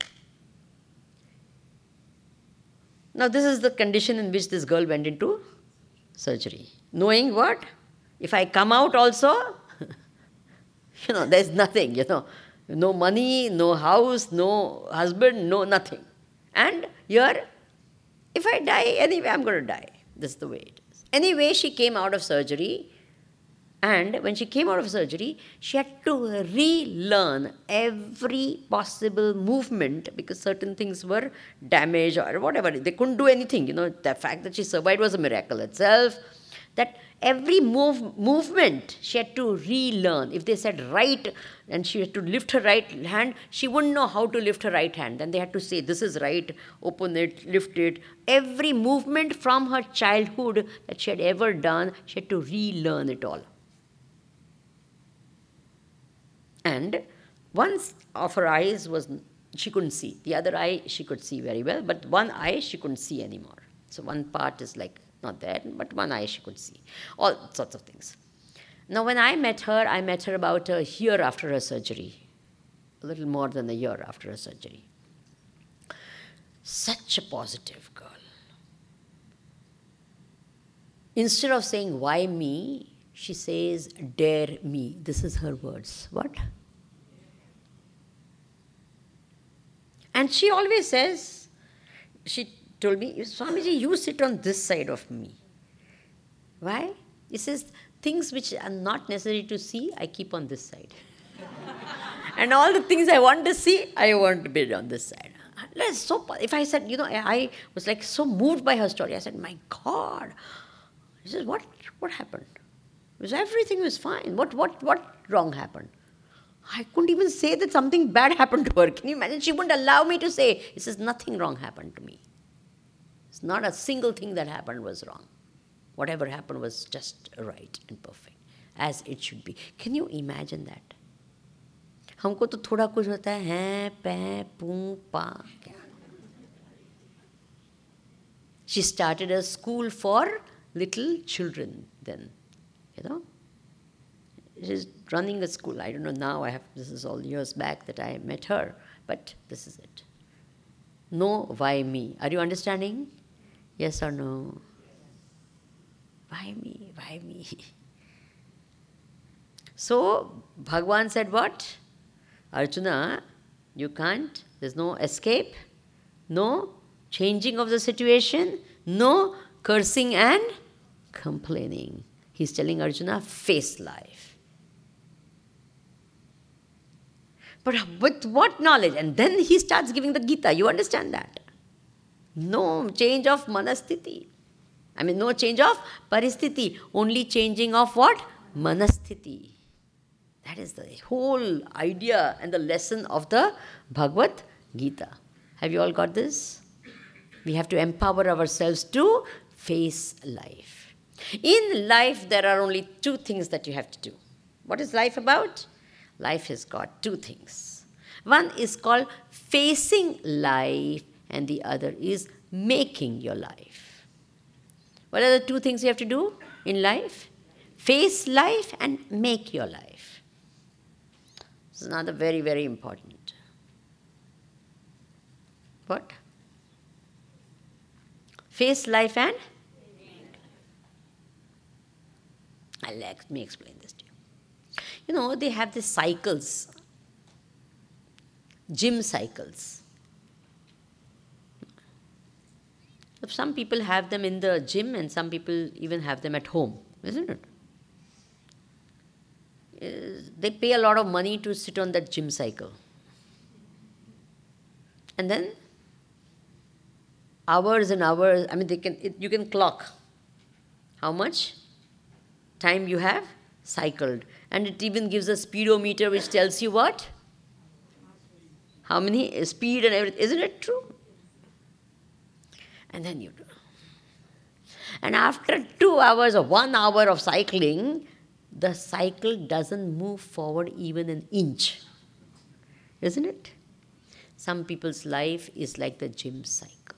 Now, this is the condition in which this girl went into surgery. Knowing what? If I come out also, you know, there's nothing, you know. No money, no house, no husband, no nothing. And here, if I die, anyway, I'm going to die. This is the way it is. Anyway, she came out of surgery. And when she came out of surgery, she had to relearn every possible movement because certain things were damaged or whatever. They couldn't do anything. You know, the fact that she survived was a miracle itself. That every move, movement she had to relearn. If they said right and she had to lift her right hand, she wouldn't know how to lift her right hand. Then they had to say, this is right, open it, lift it. Every movement from her childhood that she had ever done, she had to relearn it all. And one of her eyes was, she couldn't see. The other eye she could see very well, but one eye she couldn't see anymore. So one part is like not there, but one eye she could see. All sorts of things. Now when I met her, I met her about a year after her surgery. A little more than a year after her surgery. Such a positive girl. Instead of saying, why me? She says, dare me. This is her words. What? And she always says, she told me, Swamiji, you sit on this side of me. Why? He says, things which are not necessary to see, I keep on this side. And all the things I want to see, I want to be on this side. That's so, if I said, you know, I was like so moved by her story. I said, my God. He says, what, what happened? Because everything was fine. What, what, what wrong happened? I couldn't even say that something bad happened to her. Can you imagine? She wouldn't allow me to say. He says, nothing wrong happened to me. It's not a single thing that happened was wrong. Whatever happened was just right and perfect, as it should be. Can you imagine that? हमको तो थोड़ा कुछ होता है हैं पै पू पा क्या. She started a school for little children then, you know. She's running a school. I don't know now. I have this is all years back that I met her, but this is it. No, why me? Are you understanding? Yes or no? Why me? Why me? So Bhagavan said what? Arjuna, you can't. There's no escape, no changing of the situation, no cursing and complaining. He's telling Arjuna, face life. But with what knowledge? And then he starts giving the Gita. You understand that? No change of manasthiti. I mean, no change of paristhiti. Only changing of what? Manasthiti. That is the whole idea and the lesson of the Bhagavad Gita. Have you all got this? We have to empower ourselves to face life. In life, there are only two things that you have to do. What is life about? Life has got two things. One is called facing life, and the other is making your life. What are the two things you have to do in life? Face life and make your life. This is another very, very important. What? Face life and? I'll let me explain this to you. You know, they have these cycles, gym cycles. Some people have them in the gym and some people even have them at home, isn't it? They pay a lot of money to sit on that gym cycle. And then hours and hours, I mean, they can it, you can clock how much time you have cycled. And it even gives a speedometer which tells you what? How many speed and everything. Isn't it true? And then you do. And after two hours or one hour of cycling, the cycle doesn't move forward even an inch. Isn't it? Some people's life is like the gym cycle.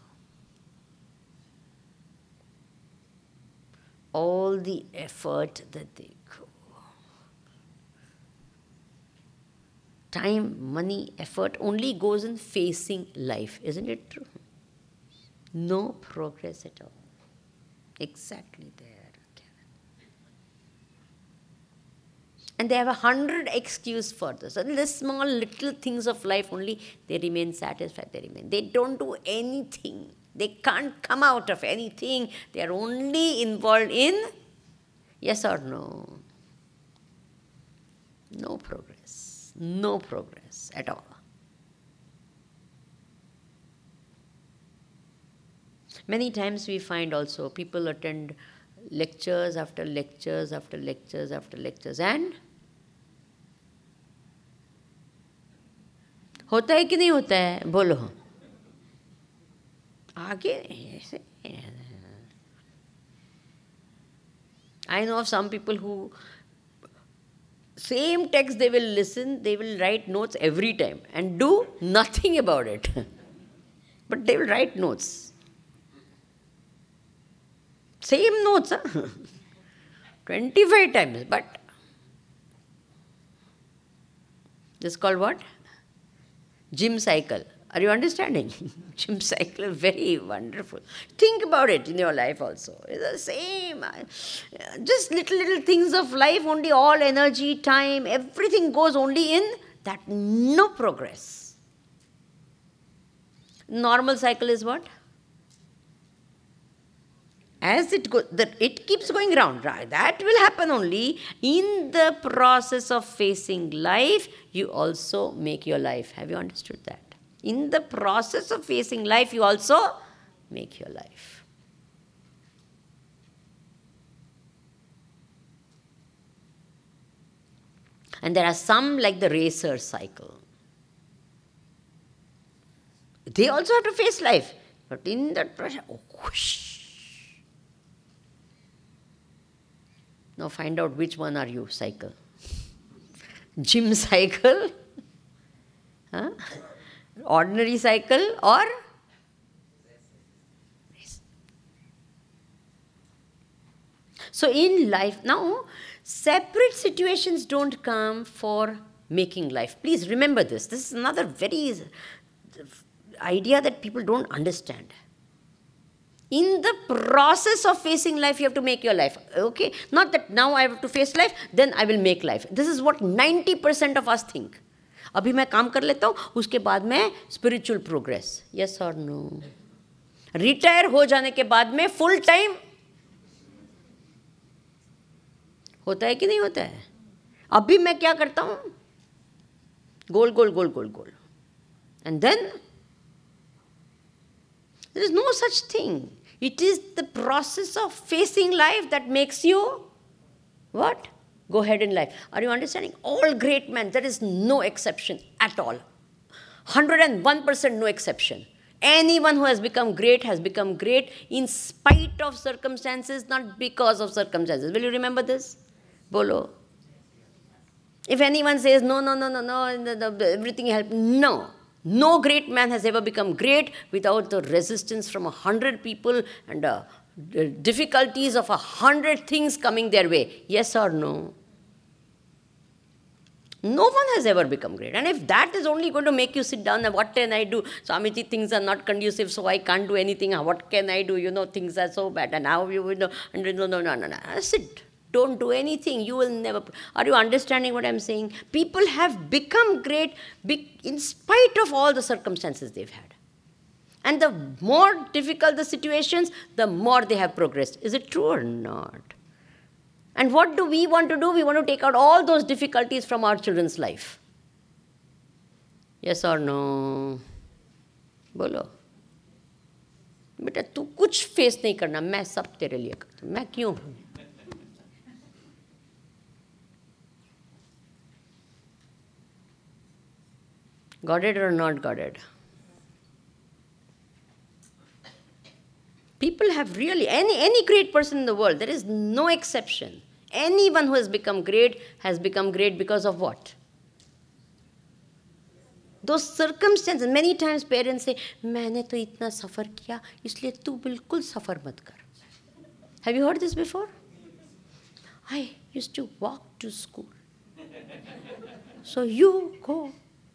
All the effort that they go. Time, money, effort only goes in facing life. Isn't it true? No progress at all. Exactly there. And they have a hundred excuses for this. And the small little things of life only, they remain satisfied, they remain. They don't do anything. They can't come out of anything. They are only involved in yes or no. No progress. No progress at all. Many times we find also people attend lectures after lectures after lectures after lectures and होता है कि नहीं होता है बोलो आगे ऐसे I know of some people who Same text they will listen, they will write notes every time and do nothing about it. But they will write notes. Same notes, huh? twenty-five times, but this is called what? Gym cycle. Are you understanding? Gym cycle is very wonderful. Think about it in your life also. It's the same. Just little, little things of life, only all energy, time, everything goes only in that no progress. Normal cycle is what? As it goes, that it keeps going round. Right? That will happen only in the process of facing life. You also make your life. Have you understood that? In the process of facing life, you also make your life. And there are some like the racer cycle. They also have to face life. But in that process, oh, whoosh. Now find out which one are you, cycle. Gym cycle? Huh? Ordinary cycle or? So in life, now, separate situations don't come for making life. Please remember this. This is another very idea that people don't understand. In the process of facing life, you have to make your life. Okay? Not that now I have to face life, then I will make life. This is what ninety percent of us think. अभी मैं काम कर लेता हूँ, उसके बाद में spiritual progress. Yes or no? Retire हो जाने के बाद में full time होता है कि नहीं होता है? अभी मैं क्या करता हूँ? गोल गोल गोल गोल गोल. And then there is no such thing. It is the process of facing life that makes you what? Go ahead in life. Are you understanding? All great men, there is no exception at all. one hundred one percent no exception. Anyone who has become great has become great in spite of circumstances, not because of circumstances. Will you remember this? Bolo. If anyone says, no, no, no, no, no, everything helped, no. No great man has ever become great without the resistance from a hundred people and uh, the difficulties of a hundred things coming their way. Yes or no? No one has ever become great. And if that is only going to make you sit down, what can I do? Swamiji, things are not conducive, so I can't do anything. What can I do? You know, things are so bad. And now you will know. No, no, no, no, no. Sit. Don't do anything. You will never. Are you understanding what I'm saying? People have become great in spite of all the circumstances they've had. And the more difficult the situations, the more they have progressed. Is it true or not? And what do we want to do? We want to take out all those difficulties from our children's life. Yes or no? Bolo. बेटा तू कुछ face नहीं करना, मैं सब तेरे लिए करता हूँ. मैं क्यों? Got it or not got it? People have really, any, any great person in the world, there is no exception. Anyone who has become great has become great because of what? Those circumstances. Many times parents say, मैंने तो इतना सफ़र किया, इसलिए तू बिल्कुल सफ़र मत कर. Have you heard this before? I used to walk to school. So you go.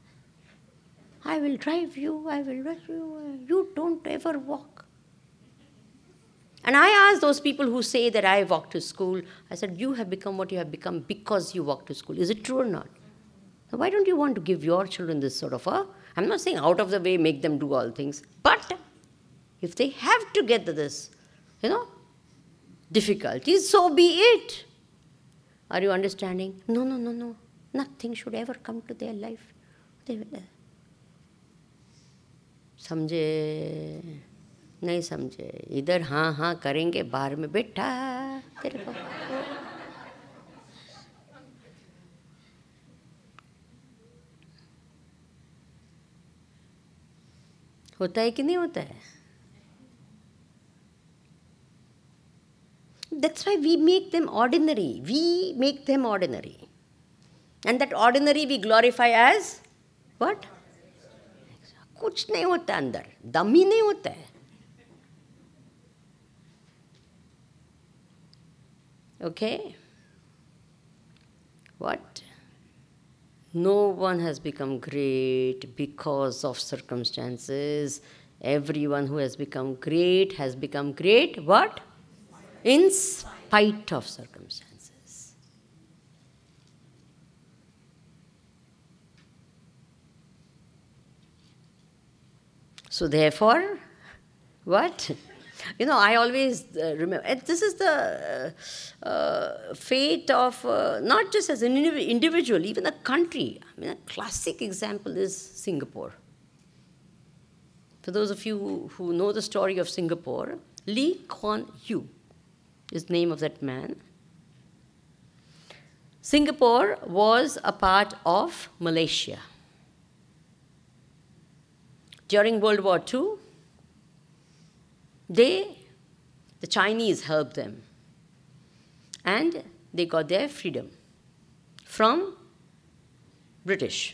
I will drive you, I will drive you, you don't ever walk. And I asked those people who say that I walk to school, I said, you have become what you have become because you walk to school. Is it true or not? So why don't you want to give your children this sort of a, I'm not saying out of the way, make them do all things, but if they have to get this, you know, difficulties, so be it. Are you understanding? No, no, no, no. Nothing should ever come to their life. They will, समझे नहीं समझे इधर हाँ हाँ करेंगे बाहर में बैठा तेरे को होता है कि नहीं होता है? That's why we make them ordinary. We make them ordinary. And that ordinary we glorify as what? कुछ नहीं होता अंदर, दम ही नहीं होता है. Okay? What? No one has become great because of circumstances. Everyone who has become great has become great, what? In spite of circumstances. So therefore, what? You know, I always uh, remember, and this is the uh, uh, fate of uh, not just as an individual, even a country. I mean, a classic example is Singapore. For those of you who, who know the story of Singapore, Lee Kuan Yew is the name of that man. Singapore was a part of Malaysia. During World War Two, they, the Chinese helped them, and they got their freedom from British.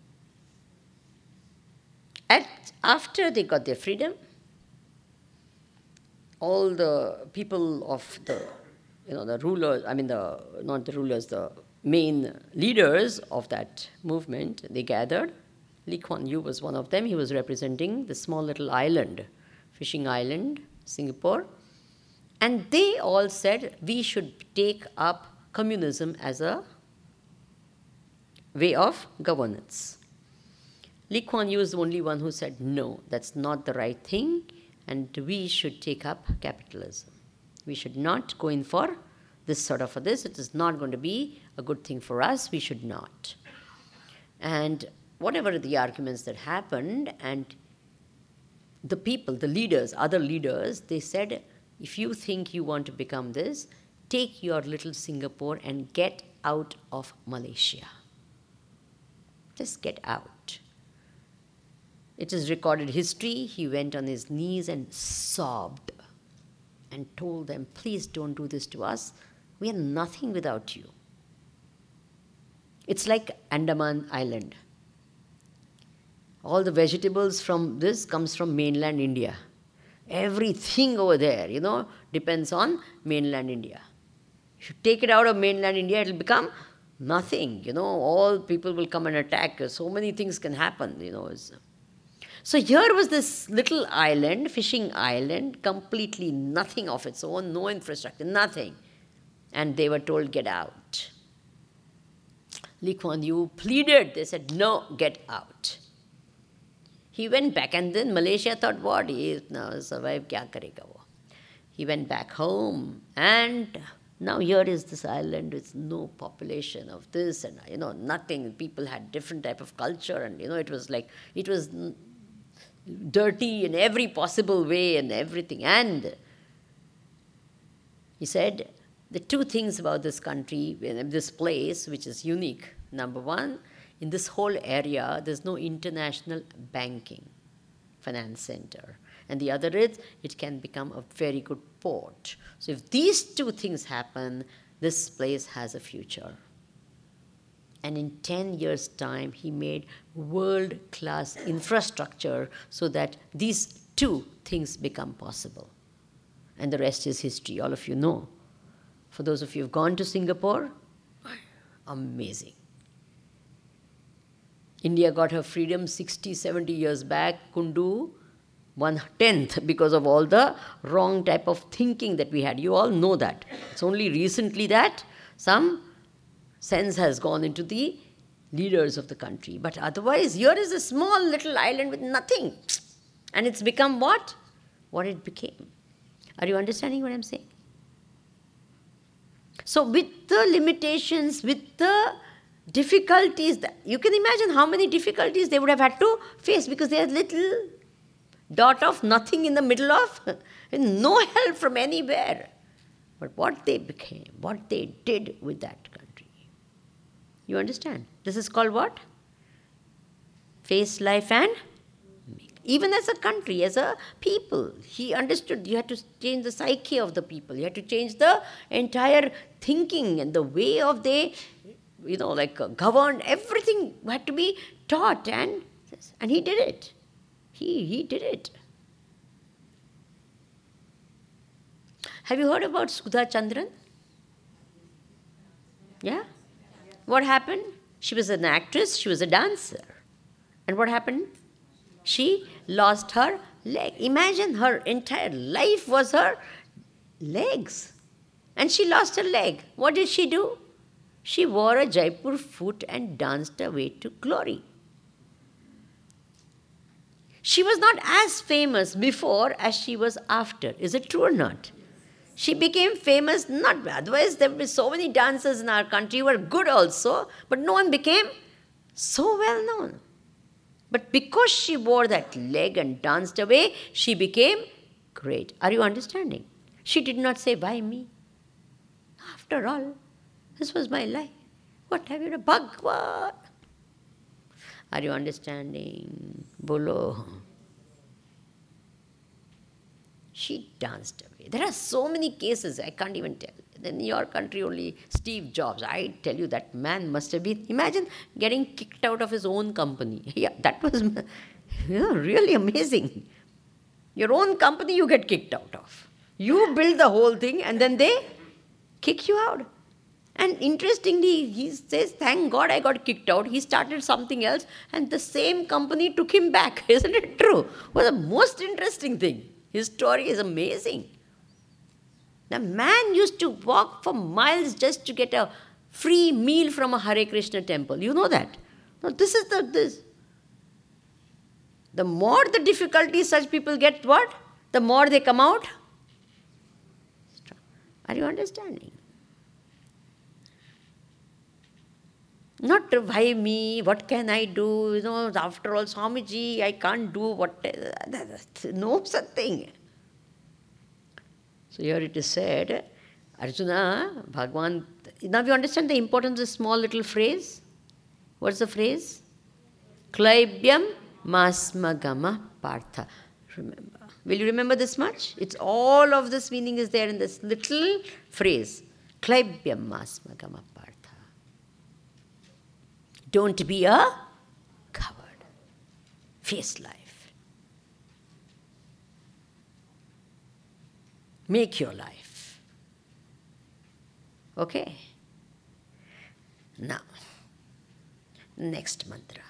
At, after they got their freedom, all the people of the, you know, the rulers, I mean the, not the rulers, the main leaders of that movement, they gathered. Lee Kuan Yew was one of them. He was representing the small little island, fishing island, Singapore. And they all said, we should take up communism as a way of governance. Lee Kuan Yew is the only one who said, no, that's not the right thing, and we should take up capitalism. We should not go in for this sort of a this. It is not going to be a good thing for us. We should not. And whatever the arguments that happened, and the people, the leaders, other leaders, they said, if you think you want to become this, take your little Singapore and get out of Malaysia. Just get out. It is recorded history. He went on his knees and sobbed and told them, please don't do this to us. We are nothing without you. It's like Andaman Island. All the vegetables from this comes from mainland India. Everything over there, you know, depends on mainland India. If you take it out of mainland India, it will become nothing. You know, all people will come and attack. So many things can happen, you know. So here was this little island, fishing island, completely nothing of its own, no infrastructure, nothing. And they were told, get out. Lee Kuan Yew pleaded. They said, no, get out. He went back, and then Malaysia thought, what? He is now survive, kya karega wo? He went back home, and now here is this island with no population of this, and you know, nothing. People had different type of culture, and you know, it was like, it was dirty in every possible way and everything. And he said, the two things about this country, this place, which is unique. Number one, in this whole area, there's no international banking finance center. And the other is, it can become a very good port. So if these two things happen, this place has a future. And in ten years' time, he made world-class infrastructure so that these two things become possible. And the rest is history, all of you know. For those of you who've gone to Singapore, amazing. India got her freedom sixty, seventy years back, couldn't do one-tenth because of all the wrong type of thinking that we had. You all know that. It's only recently that some sense has gone into the leaders of the country. But otherwise, here is a small little island with nothing. And it's become what? What it became. Are you understanding what I'm saying? So with the limitations, with the difficulties, that you can imagine how many difficulties they would have had to face, because they are little dot of nothing in the middle of, and no help from anywhere. But what they became, what they did with that country. You understand? This is called what? Face life and make. Even as a country, as a people, he understood you had to change the psyche of the people. You had to change the entire thinking and the way of they you know, like uh, governed. Everything had to be taught, and and he did it. He he did it. Have you heard about Sudha Chandran? Yeah? What happened? She was an actress, she was a dancer. And what happened? She lost her leg. Imagine, her entire life was her legs. And she lost her leg. What did she do? She wore a Jaipur foot and danced her way to glory. She was not as famous before as she was after. Is it true or not? She became famous, not otherwise there were so many dancers in our country who were good also, but no one became so well known. But because she wore that leg and danced away, she became great. Are you understanding? She did not say, why me? After all, this was my life. What have you done? Bhagwan. Are you understanding? Bolo. She danced away. There are so many cases, I can't even tell. In your country only, Steve Jobs, I tell you, that man must have been, imagine getting kicked out of his own company. Yeah, that was you know, really amazing. Your own company you get kicked out of. You build the whole thing and then they kick you out. And interestingly, he says, thank God I got kicked out. He started something else and the same company took him back. Isn't it true? It was the most interesting thing. His story is amazing. The man used to walk for miles just to get a free meal from a Hare Krishna temple. You know that? No, this is the this. The more the difficulty such people get, what? The more they come out. Are you understanding? Not why me, what can I do? You know, after all, Swamiji, I can't do what. No such thing. So here it is said, Arjuna, Bhagwan. Now you understand the importance of this small little phrase? What's the phrase? Klaibhyam masmagama partha. Remember. Will you remember this much? It's all of this meaning is there in this little phrase. Klaibhyam masmagama partha. Don't be a coward. Face life. Make your life. Okay? Now, next mantra.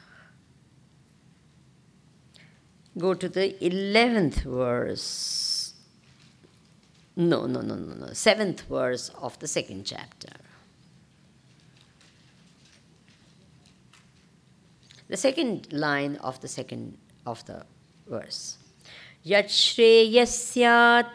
Go to the eleventh verse. No, no, no, no, no. Seventh verse of the second chapter. The second line of the second of the verse. Yat shreyasyat.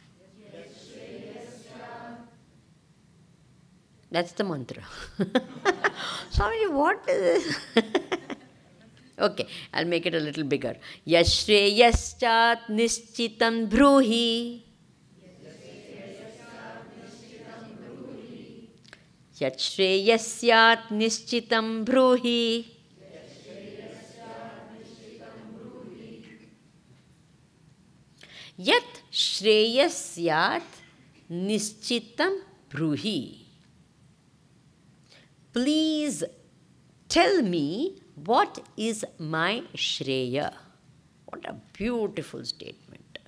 That's the mantra. Swami, what is this? Okay, I'll make it a little bigger. Yat shreyasyat nishchitam bruhi. Yat shreyasyat nishchitam bruhi. Yat shreyasyat nishchitam bruhi. Please tell me what is my shreya. What a beautiful statement.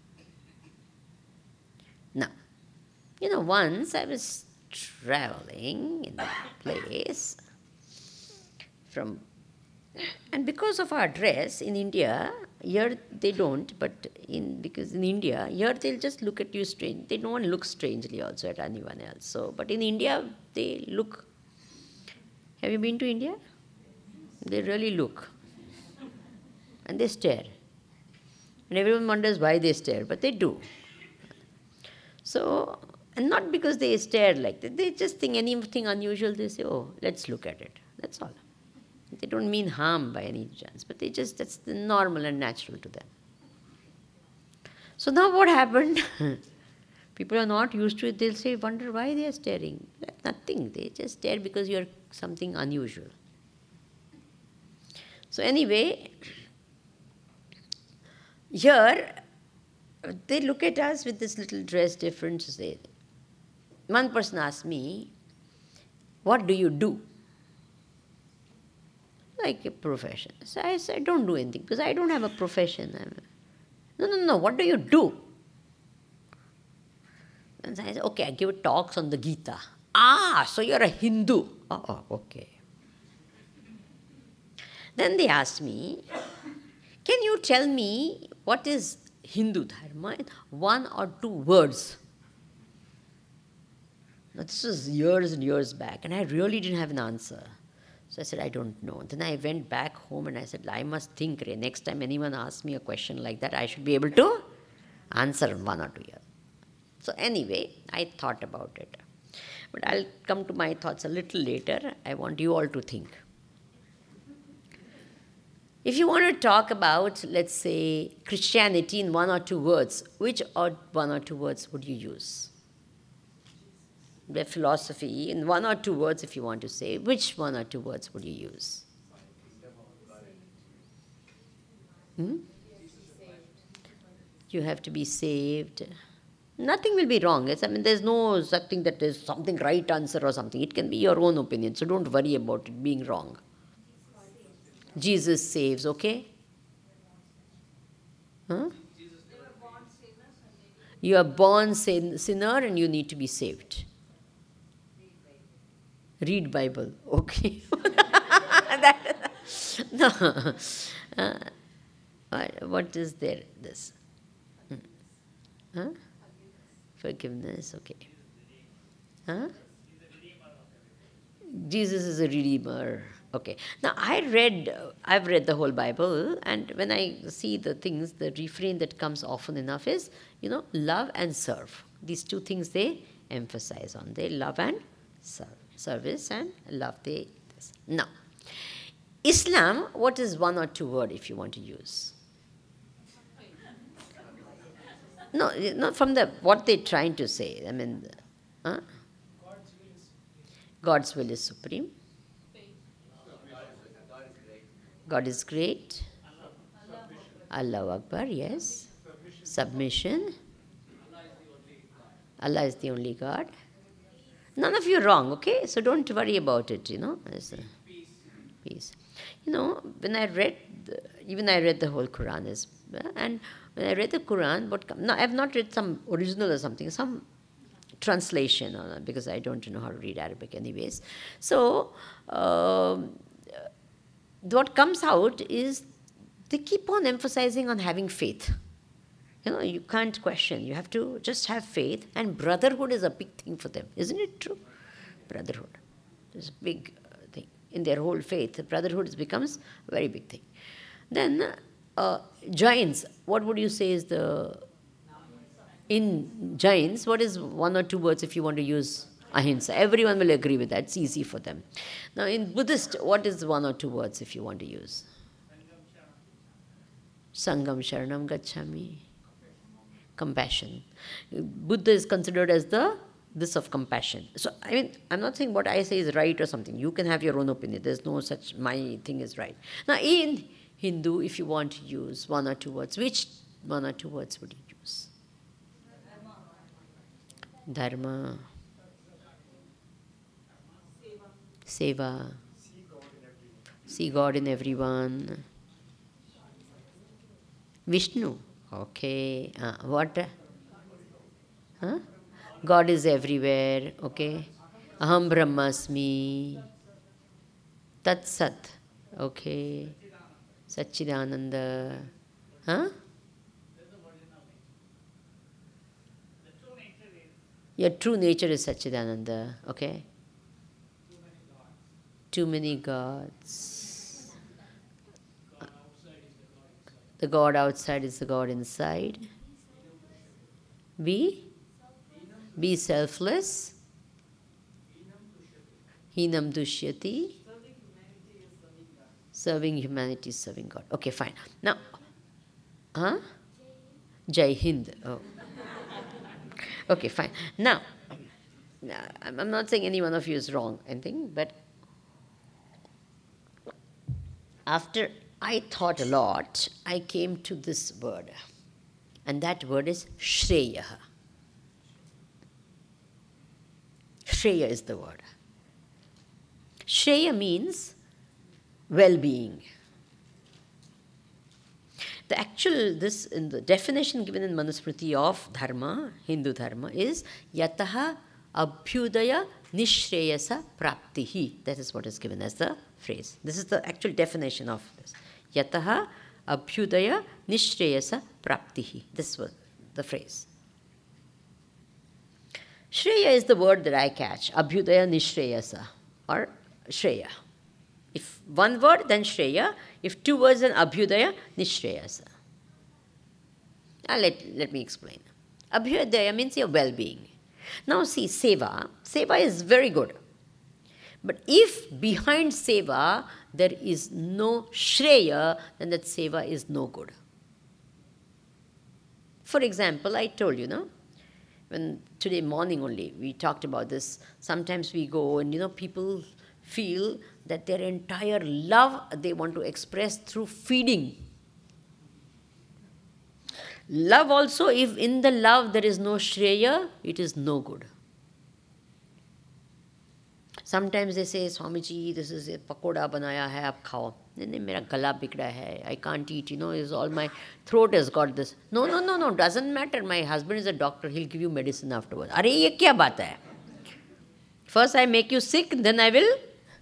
Now, you know, once I was traveling in that place from, and because of our dress in India, here they don't, but in because in India, here they'll just look at you strange. They don't look strangely also at anyone else. So, but in India, they look. Have you been to India? They really look. And they stare. And everyone wonders why they stare, but they do. So, and not because they stare like that. They just think anything unusual, they say, oh, let's look at it. That's all. They don't mean harm by any chance, but they just, that's the normal and natural to them. So now what happened? People are not used to it. They'll say, wonder why they are staring. That's nothing. They just stare because you're something unusual. So anyway, here, they look at us with this little dress difference. One person asked me, what do you do? like a profession. So I said, don't do anything because I don't have a profession. I'm, no, no, no, what do you do? And I said, okay, I give talks on the Gita. Ah, so you're a Hindu. Oh, oh, okay. Then they asked me, can you tell me what is Hindu Dharma in one or two words? Now, this was years and years back, and I really didn't have an answer. So I said, I don't know. Then I went back home and I said, I must think, Ray. Next time anyone asks me a question like that, I should be able to answer in one or two years. So anyway, I thought about it. But I'll come to my thoughts a little later. I want you all to think. If you want to talk about, let's say, Christianity in one or two words, which or one or two words would you use? The philosophy, in one or two words if you want to say, which one or two words would you use? Hmm? You have to be saved. Nothing will be wrong. It's, I mean, there's no such thing that there's something right answer or something. It can be your own opinion, so don't worry about it being wrong. Jesus saves, okay? Huh? You are born sin- sinner and you need to be saved. Read Bible, okay? that, no. Uh, what, what is there? This. Hmm. Huh? Forgiveness, okay. Huh? Jesus is a redeemer. Okay. Now I read, I've read the whole Bible, and when I see the things, the refrain that comes often enough is, you know, love and serve. These two things they emphasize on. They love and serve. Service and love. They this. Now, Islam. What is one or two word if you want to use? No, not from the what they're trying to say. I mean, huh? God's will is supreme. God is great. Allahu Akbar, yes. Submission. Allah is the only God. None of you are wrong, okay? So don't worry about it, you know. As a peace. You know, when I read, the, even I read the whole Quran, as, and when I read the Quran, what no, I have not read some original or something, some translation, or, because I don't know how to read Arabic anyways. So, um, what comes out is they keep on emphasizing on having faith. You know, you can't question. You have to just have faith. And brotherhood is a big thing for them. Isn't it true? Brotherhood is a big uh, thing. In their whole faith, brotherhood becomes a very big thing. Then, uh, Jains, what would you say is the... In Jains, what is one or two words if you want to use ahimsa? Everyone will agree with that. It's easy for them. Now, in Buddhist, what is one or two words if you want to use? Sangam Sharanam Gacchami. Compassion. Buddha is considered as the this of compassion. So, I mean, I'm not saying what I say is right or something. You can have your own opinion. There's no such, my thing is right. Now, in Hindu, if you want to use one or two words, which one or two words would you use? Dharma. Seva. See God in everyone. Vishnu. Okay. Uh, what? Huh? God is everywhere. Okay. Aham Brahmasmi. Tat Sat. Okay. Satchidananda. Huh? Your true nature is Satchidananda. Okay. Too many gods. The God outside is the God inside. Be? Be selfless. Hinam dushyati. Serving humanity is serving God. Okay, fine. Now, huh? Jai Hind. Oh. Okay, fine. Now, I'm not saying any one of you is wrong, anything, but after I thought a lot, I came to this word. And that word is Shreya. Shreya is the word. Shreya means well-being. The actual, this, in the definition given in Manusmriti of dharma, Hindu dharma, is yataha abhyudaya nishreyasa praptihi. That is what is given as the phrase. This is the actual definition of this. Yataha abhyudaya nishreyasa praptihi. This was the phrase. Shreya is the word that I catch. Abhyudaya nishreyasa, or Shreya. If one word, then Shreya. If two words, then Abhyudaya, Nishreyasa. Now let, let me explain. Abhyudaya means your well-being. Now see, Seva. Seva is very good. But if behind Seva there is no Shreya, then that Seva is no good. For example, I told you, no? When today morning only we talked about this, sometimes we go and, you know, people feel that their entire love they want to express through feeding. Love also, if in the love there is no Shreya, it is no good. Sometimes they say, Swamiji, this is a pakoda banaya hai, aap khao. Then mera gala bikda hai, I can't eat, you know, is all my throat has got this. No, no, no, no, doesn't matter. My husband is a doctor, he'll give you medicine afterwards. Are ye kya baat hai? First I make you sick, then I will.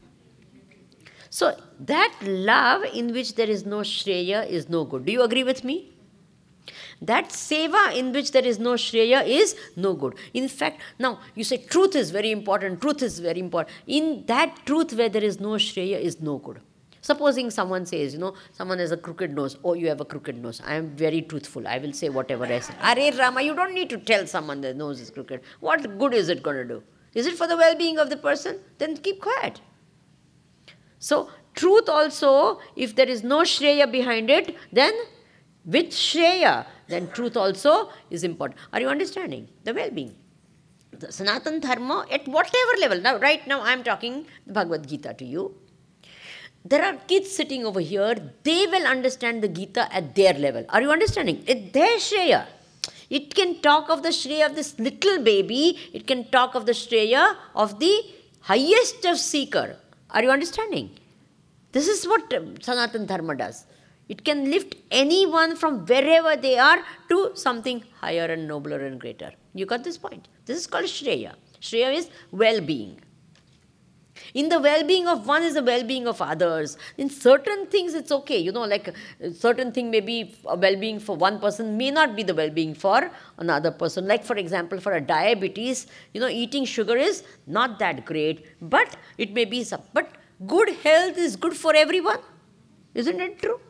So that love in which there is no Shreya is no good. Do you agree with me? That Seva in which there is no Shreya is no good. In fact, now you say truth is very important, truth is very important. In that truth where there is no Shreya is no good. Supposing someone says, you know, someone has a crooked nose. Oh, you have a crooked nose. I am very truthful. I will say whatever I say. Are Rama, you don't need to tell someone their nose is crooked. What good is it going to do? Is it for the well-being of the person? Then keep quiet. So, truth also, if there is no Shreya behind it, then with Shreya, then truth also is important. Are you understanding? The well-being. The Sanatana Dharma, at whatever level. Now, right now, I am talking Bhagavad Gita to you. There are kids sitting over here, they will understand the Gita at their level. Are you understanding? It's their Shreya. It can talk of the Shreya of this little baby, it can talk of the Shreya of the highest of seeker. Are you understanding? This is what Sanatana Dharma does. It can lift anyone from wherever they are to something higher and nobler and greater. You got this point? This is called Shreya. Shreya is well-being. In the well-being of one is the well-being of others. In certain things it's okay. You know, like a certain thing may be a well-being for one person, may not be the well-being for another person. Like for example, for a diabetes, you know, eating sugar is not that great, but it may be some. But good health is good for everyone. Isn't it true?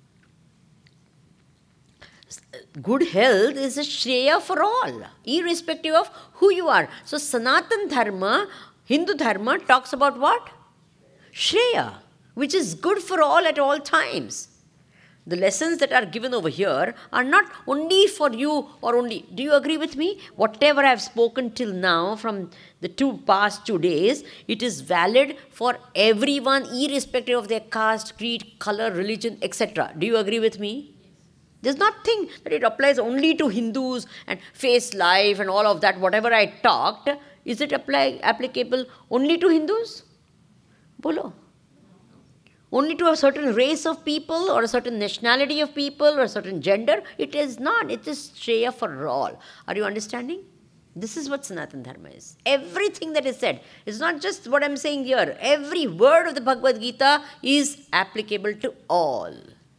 Good health is a Shreya for all, irrespective of who you are. So Sanatana Dharma, Hindu Dharma talks about what? Shreya, which is good for all at all times. The lessons that are given over here are not only for you or only, do you agree with me? Whatever I have spoken till now from the two past two days, it is valid for everyone irrespective of their caste, creed, color, religion, et cetera. Do you agree with me? There's nothing that it applies only to Hindus and face life and all of that, whatever I talked. Is it apply, applicable only to Hindus? Bolo. Only to a certain race of people or a certain nationality of people or a certain gender? It is not. It is Shreya for all. Are you understanding? This is what Sanatana Dharma is. Everything that is said, it's not just what I'm saying here. Every word of the Bhagavad Gita is applicable to all.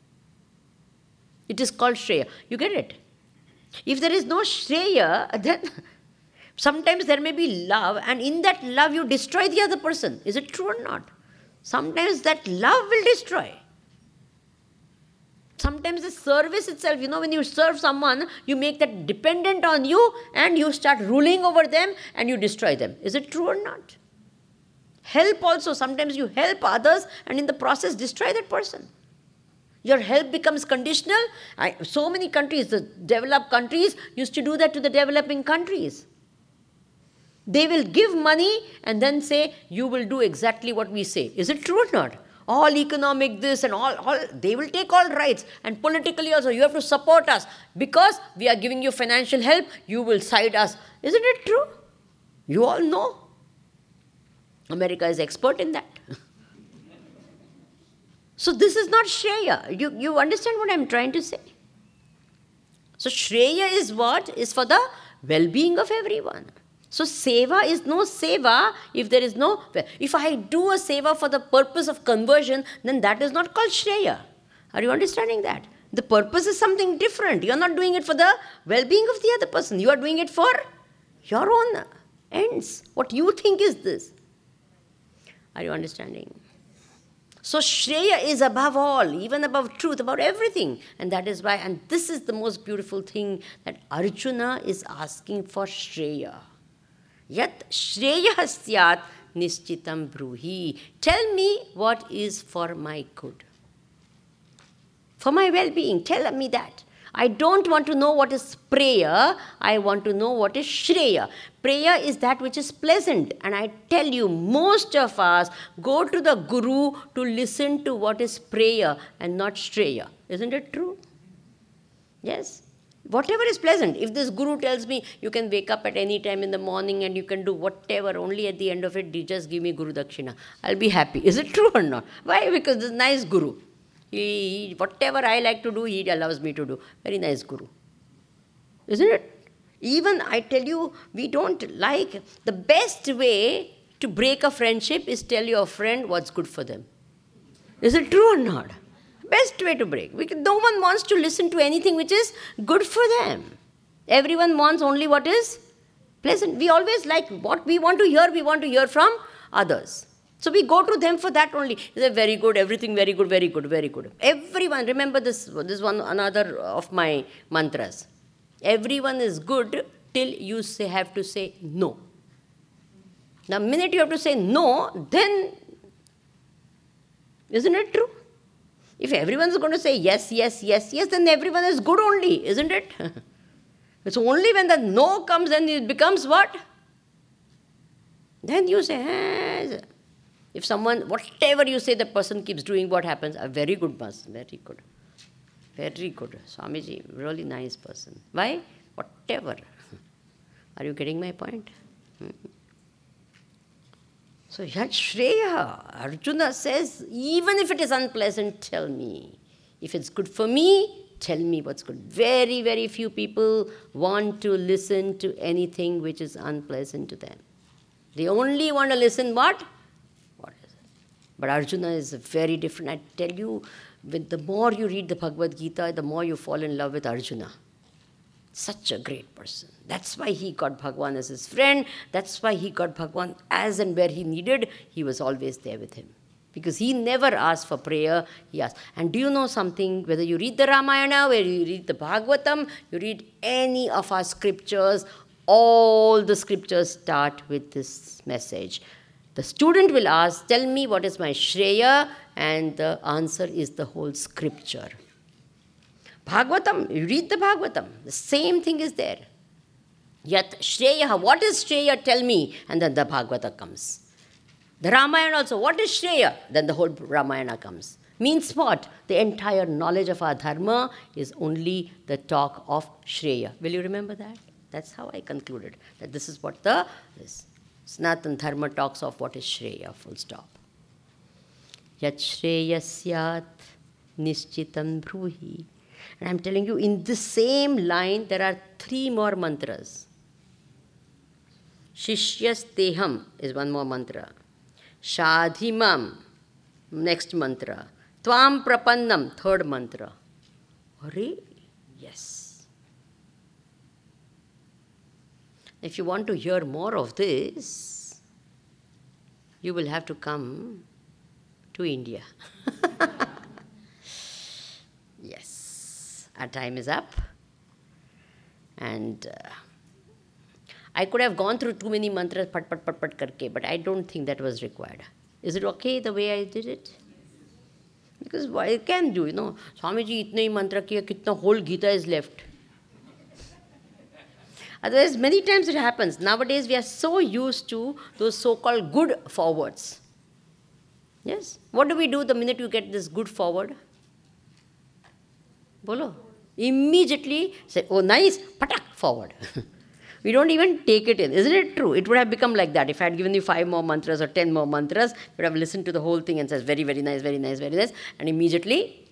It is called Shreya. You get it? If there is no Shreya, then sometimes there may be love, and in that love you destroy the other person. Is it true or not? Sometimes that love will destroy. Sometimes the service itself, you know, when you serve someone, you make that dependent on you and you start ruling over them and you destroy them. Is it true or not? Help also, sometimes you help others and in the process destroy that person. Your help becomes conditional. I, so many countries, the developed countries, used to do that to the developing countries. They will give money and then say, you will do exactly what we say. Is it true or not? All economic this and all, all, they will take all rights. And politically also, you have to support us. Because we are giving you financial help, you will side us. Isn't it true? You all know. America is expert in that. So this is not Shreya. You, you understand what I'm trying to say? So Shreya is what? Is for the well-being of everyone. So seva is no seva if there is no... If I do a seva for the purpose of conversion, then that is not called Shreya. Are you understanding that? The purpose is something different. You are not doing it for the well-being of the other person. You are doing it for your own ends. What you think is this. Are you understanding? So Shreya is above all, even above truth, about everything. And that is why, and this is the most beautiful thing, that Arjuna is asking for Shreya. Yat Shreya syat nishchitam bruhi. Tell me what is for my good. For my well-being, tell me that. I don't want to know what is prayer, I want to know what is Shreya. Prayer is that which is pleasant. And I tell you, most of us go to the Guru to listen to what is prayer and not Shreya. Isn't it true? Yes. Whatever is pleasant. If this Guru tells me you can wake up at any time in the morning and you can do whatever, only at the end of it, you just give me Guru Dakshina. I'll be happy. Is it true or not? Why? Because this nice Guru. He, whatever I like to do, he allows me to do. Very nice Guru. Isn't it? Even, I tell you, we don't like... The best way to break a friendship is tell your friend what's good for them. Is it true or not? Best way to break. We can, no one wants to listen to anything which is good for them. Everyone wants only what is pleasant. We always like what we want to hear, we want to hear from others. So we go to them for that only. They say, very good, everything very good, very good, very good. Everyone, remember this, this is one another of my mantras. Everyone is good till you say, have to say no. The minute you have to say no, then, isn't it true? If everyone is going to say yes, yes, yes, yes, then everyone is good only, isn't it? It's only when the no comes, then it becomes what? Then you say, eh. If someone, whatever you say, the person keeps doing, what happens? A very good person, very good. Very good. Swamiji, really nice person. Why? Whatever. Are you getting my point? Hmm. So, Yat Shreya, Arjuna says, even if it is unpleasant, tell me. If it's good for me, tell me what's good. Very, very few people want to listen to anything which is unpleasant to them. They only want to listen what? What is it? But Arjuna is very different. I tell you, with the more you read the Bhagavad Gita, the more you fall in love with Arjuna. Such a great person. That's why he got Bhagwan as his friend. That's why he got Bhagwan as and where he needed. He was always there with him. Because he never asked for prayer, he asked. And do you know something? Whether you read the Ramayana, whether you read the Bhagavatam, you read any of our scriptures, all the scriptures start with this message. The student will ask, tell me what is my Shreya, and the answer is the whole scripture. Bhagavatam, you read the Bhagavatam, the same thing is there. Yat Shreya, what is Shreya, tell me, and then the Bhagavata comes. The Ramayana also, what is Shreya? Then the whole Ramayana comes. Means what? The entire knowledge of our dharma is only the talk of Shreya. Will you remember that? That's how I concluded, that this is what the this Sanatana Dharma talks of what is Shreya, full stop. Yat Shreya syat nishchitam bruhi. And I'm telling you, in this same line, there are three more mantras. Shishyas teham is one more mantra. Shadhimam, next mantra. Tvam prapannam, third mantra. Hare, yes. If you want to hear more of this, you will have to come to India. Yes, our time is up. And uh, I could have gone through too many mantras, pat pat pat pat karke, but I don't think that was required. Is it okay the way I did it? Because what I can do, you know, Swamiji itna hi mantra kiya, kitna whole Gita is left. Otherwise, many times it happens. Nowadays, we are so used to those so-called good forwards. Yes? What do we do the minute you get this good forward? Bolo. Immediately say, oh nice, patak, forward. We don't even take it in. Isn't it true? It would have become like that. If I had given you five more mantras or ten more mantras, you would have listened to the whole thing and says, very, very nice, very nice, very nice, and immediately.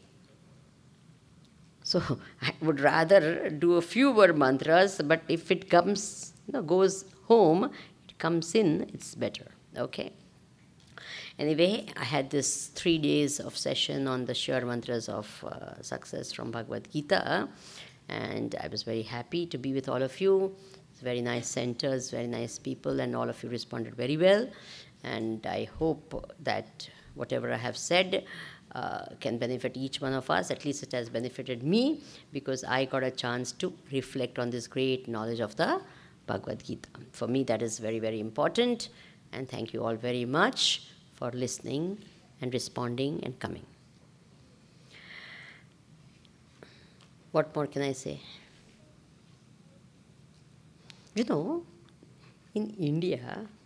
So I would rather do a few more mantras, but if it comes, you know, goes home, it comes in, it's better. Okay. Anyway, I had this three days of session on the sure mantras of uh, success from Bhagavad Gita, and I was very happy to be with all of you. It's very nice centers, very nice people, and all of you responded very well. And I hope that whatever I have said uh, can benefit each one of us. At least it has benefited me, because I got a chance to reflect on this great knowledge of the Bhagavad Gita. For me, that is very, very important. And thank you all very much for listening and responding and coming. What more can I say? You know, in India,